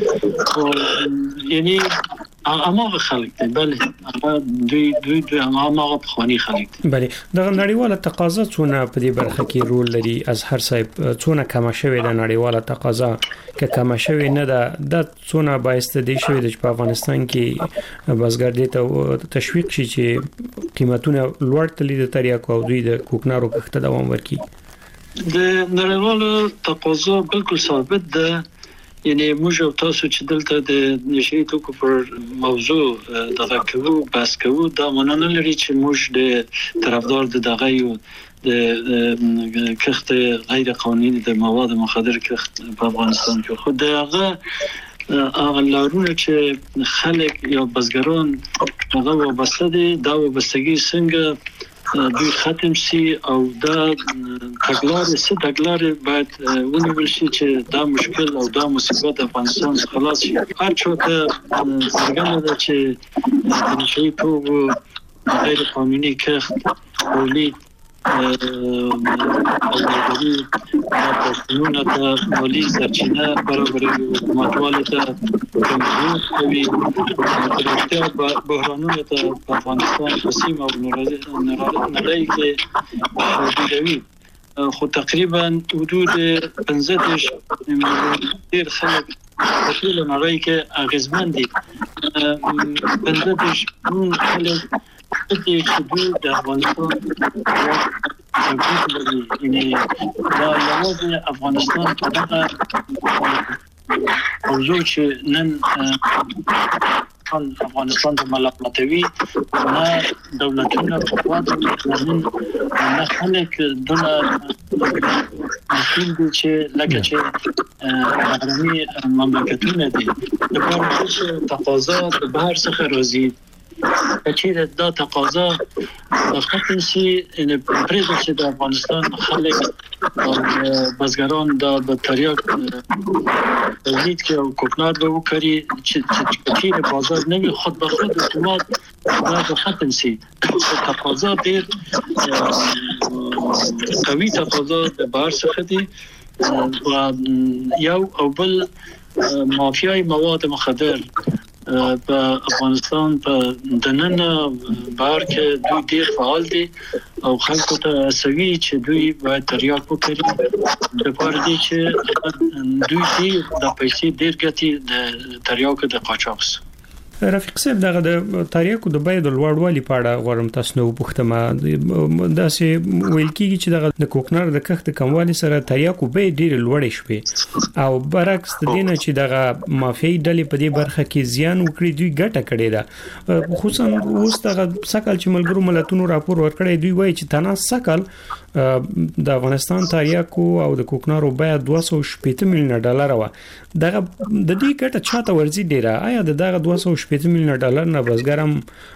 کې یعنی اماغه خلک دی بله هغه دوی دوی دوی اماغه بخوانی خلک دی بله دغه نړیواله تقاضا څونه په دې برخه کې رول لري اظهر صاحب څونه کم شوی د نړیواله تقاضا که کم شوی نه ده د څونه بایسته دی شوی د په افغانستان کې بازګر دي ته تشویق شي چې قیمتونه لوړ تللی د تریاکو او دوی د کوکنارو کښت دوام ورکړي د نړیواله تقاضا بالکل ثابت ده یعنی موږ او تاسو چې دلته د نشي توکو پر موضوع دغه کوو بحث کوو دا معنی نه لري چې موږ د طرفدار د دغه یو د کښت غیر قانوني د مواد مخدر کښت په افغانستان کې خو دغه هغه لارونه چې خلک یا بزګران هغه وبسته دي دا وبستګي څنګه دوی ختم سي او دا تګلار څه تګلار باید ونیول شي چې دا مشکل او دا مصیبت افغانستان خلاص شي هر څوک څنګه ده چې د نشي توکو غیر قانوني کښت تولید او د د مالی سرچینه برابروي حکومتوالو ته کمزور کوي د بحرانونو ته په افغانستان په سیمه او نړۍ کې شدیدوي خو تقریبا حدود پنځه میلیون ډیر خلک په ټول نړۍ کې اغیزمن دي پنځه میلیون خلک چې دوی د افغانستان یعنی دا لومړی افغانستان په دغه موضوع چې نن افغانستان ته ملامتوي نه دولتونه په خوا د نه خلک دونه مسؤل دي چې لکه چې بهرني مملکتونه دي د پاره چې تقاضا د بهر څخه راځي چې دا تقاضا د خپل سي ان پرېږدي چې د افغانستان خلک او بزګران د بطریق تولید کې او کوکنار به وکړي چې چې د بازار نه خود به خود اتومات دا د ختم سي تقاضا ډیر قوي تقاضا د بهر څخه دي او یو او بل مافیای مواد مخدر په افغانستان په دننه بهر کې دوی ډیر فعال دي او خلکو ته سوي چې دوی باید تریاک وکړي د پاره دي چې دوی دي د پیسې ډیر ګټي د تریاک د قاچاق. رفیق صاحب دغه د تاریخ د بای د لوړوالي په اړه غواړم تاسو نو پوښتمه داسې ویل کیږي چې دغه د کوکنار د کښت کموالي سره تاریخ به ډیر لوړ شوی او برعکس د دینه چې دغه مافیای ډلې په دې برخه کې زیان وکړي دوی ګټه کړې ده خصوصا اوس دغه سکل چې ملګرو ملتونو راپور ورکړی دوی وایي چې تنه سکل د افغانستان تاریخ او د کوکنارو بیا دوه سوه شپږ میلیون ډالر و دغه د دې ګټه چاته ورزي ډیره آیا دغه دوه سوه شپږ میلیون ډالر نه بزګرم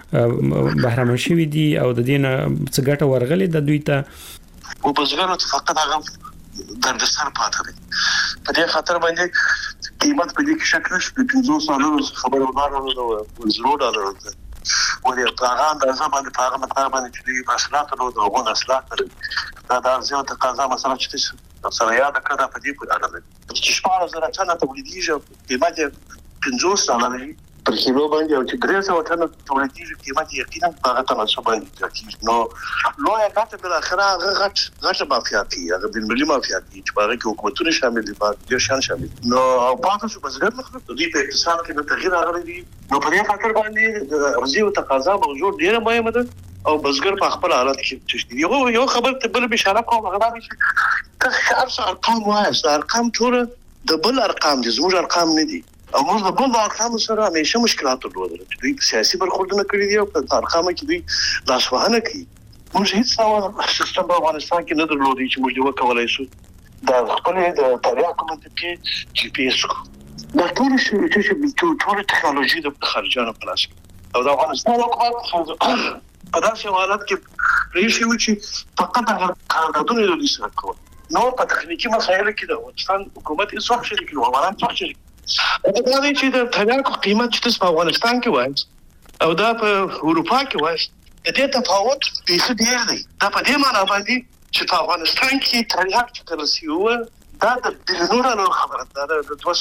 بهرمن شوی دي او د دې نه څه ګټه ورغلې د دوی ته او بزګرانو ته فقط هغه دردسر پاتې دي په دې خاطر باندې قیمت په دې کې شکل شي پنځوس ډالر خبرونه او زیرو ډالر ولې هغه اندازه باندې په هغه مقدار باندې چې اصلاحات نو د هغو اصلاحات دا د زیات تقاضا مثلا چې سره یاد کړه په دې په اړه چې شپږ زره ټنه تولیدیږي قیمت پنځوس ډالر پر کیلو باندې او چې درې سوه ټنه تولیدیږي قیمت یقینا په هغه تناسب باندې نو لوی کاته بل اخره هغه غټ غټ مافیاتي هغه بل ملي مافیاتي چې په هغه کې حکومتونه شامل دي په دې شان شامل نو او پاتې شو بزګر مخ د دې په اقتصاد کې د تغییر راغلی دي نو په دې خاطر باندې ارزي او تقاضا موجود ډیره مهمه ده او بزګر په خپل حالت کې تشدید یو یو خبر ته بل بشاره کوم هغه دا چې ته ارقام وایي ارقام ټول د بل ارقام دي زموږ ارقام نه دي او موږ د بل ارقام سره همیشه مشکلات درلودل چې دوی سیاسي برخوردونه کړی دي او په ارقامو کې دوی لاسوهنه کوي موږ هیڅ ډول سیستم په افغانستان کې نه درلودي چې موږ وکولای شو د خپل د تاریخ کومه کې جی پی اس دا ټول شي چې ټول ټکنالوژي د خارجانو په لاس او د افغانستان حکومت په داسې حالت کې ریشي و چې فقط هغه قراردادونه د سره کوي نو په تخنیکی مسایلو کې د افغانستان حکومت هیڅ وخت شریک نه و ولان څه شریک دا د دې چې د تریاکو قیمت چې په افغانستان کې وایي او دا په اروپا کې وایي د دې تفاوت ډېر ډېر دی دا په دې معنی باندې چې په افغانستان کې تریاک چې ترسیو دا د بلیونونو خبره ده د دوه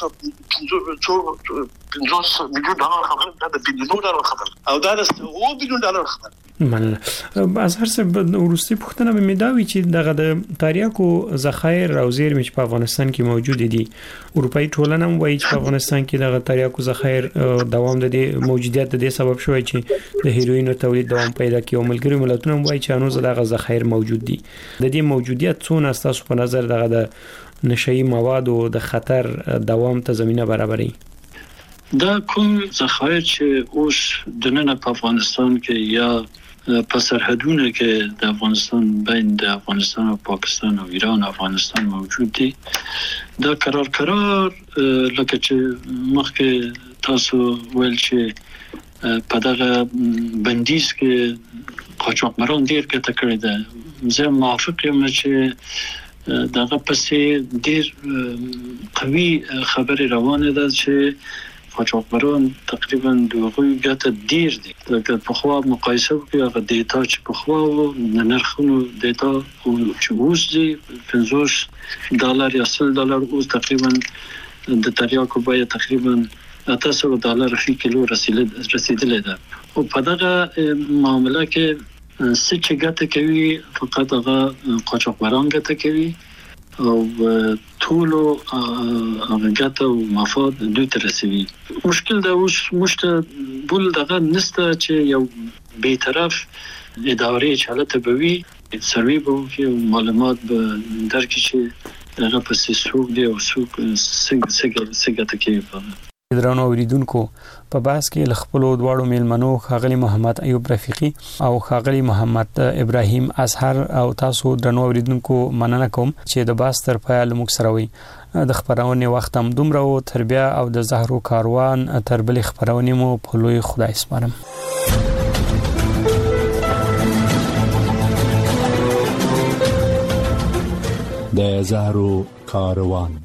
سوه پنځوس میلیون ډالر خبره ده د بلیونونو خبره او دا د څو بلیون ډالر خبره من از هر څه ورستی پښتنه به میداوي چې دغه د تاریخو ذخایر او زیرمې په افغانستان کې موجود دي اروپאי ټولنه وایي چې په افغانستان کې دغه تاریخو ذخایر دوام د دې موجودیت د سبب شوی چې د هیروین تولید دوام پیدا کوي او ملګری ملتونه وایي چې انوز دغه ذخایر موجود دي د دې موجودیت څونه تاسو په نظر دغه د نشئی مواد او د خطر دوام ته زمينه برابرې دا کوم ذخایر چې اوس د نن په افغانستان کې یا په سرحدونو کې د افغانستان بین د افغانستان او پاکستان او ایران او افغانستان موجود دي دا قرار قرار لکه چې مخکې تاسو ویل چې په دغه بندیز کې قاچاقبران ډیر ګټه کړې ده زه موافق یم چې دغه پسې ډیر قوي خبرې روانه ده چې قاچاقبران تقریبا دغه ګټه ډیر دي لکه په خوا مقایسه وکړئ هغه دیتا چې په خوا و نرخونو دیتا چې اوس دي پنځوس ډالر یا سل ډالر اوس تقریبا د تریاکو بیه تقریبا اته سوه ډالر فی کیلو رسیدلې ده او په دغه معاملې کې څه چې ګټه کوي فقط هغه قاچاقبران ګټه کوي او ټول هغه ګټه او مفاد دوی ته رسوي مشکل دا اوس مشته بل دغه نسته چې یو بی‌طرف ادارې چالت به وي سروي به کې معلومات به درکې چې هغه په څه سوق دی او سوق څنګه څنګه څنګه ته کوي درنو اوریدونکو په باس کې لخپلو دواړو میلمنو خاغلی محمد ایوب رفیقی او خاغلی محمد ابراهیم ازهر او تاسو درنو اوریدونکو مننه کوم چې د باس تر پای لمک سره وي د خبرونه وخت هم دومره او تربیه او د زهرو کاروان تر بل خبرونه مو په لوی خدای سپارم. د زهرو کاروان.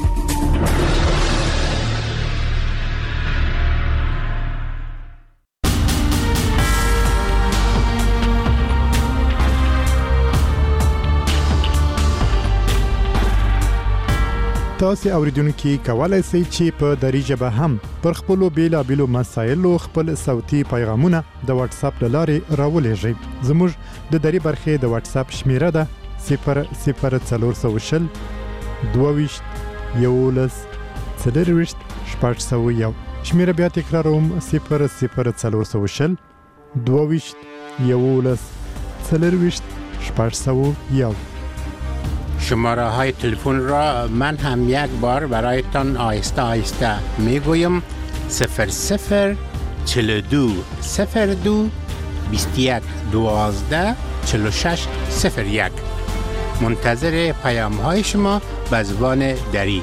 تاسو اوریدونکو کولای شئ چې په دری ژبه هم پر خپل بیلابېلو مسایلو خپل صوتي پیغامونه د واتس اپ لارې راولېږئ. زموږ د دری برخې د واتس اپ شمیره ده صفر صفر څلور سوه شل دوه یولس څلرویشت شپږ سوه یو. شمیره بیا تکراروم صفر صفر څلور سوه شل دوه یولس څلرویشت شپږ سوه یو. شماره های تلفن را من هم یک بار برایتان آهسته آهسته میگویم صفر صفر چهل و دو صفر دو بیست و یک دوازده چهل و شش صفر یک. منتظر پیام های شما به زبان دری.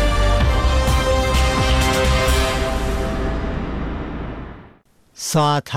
ساعت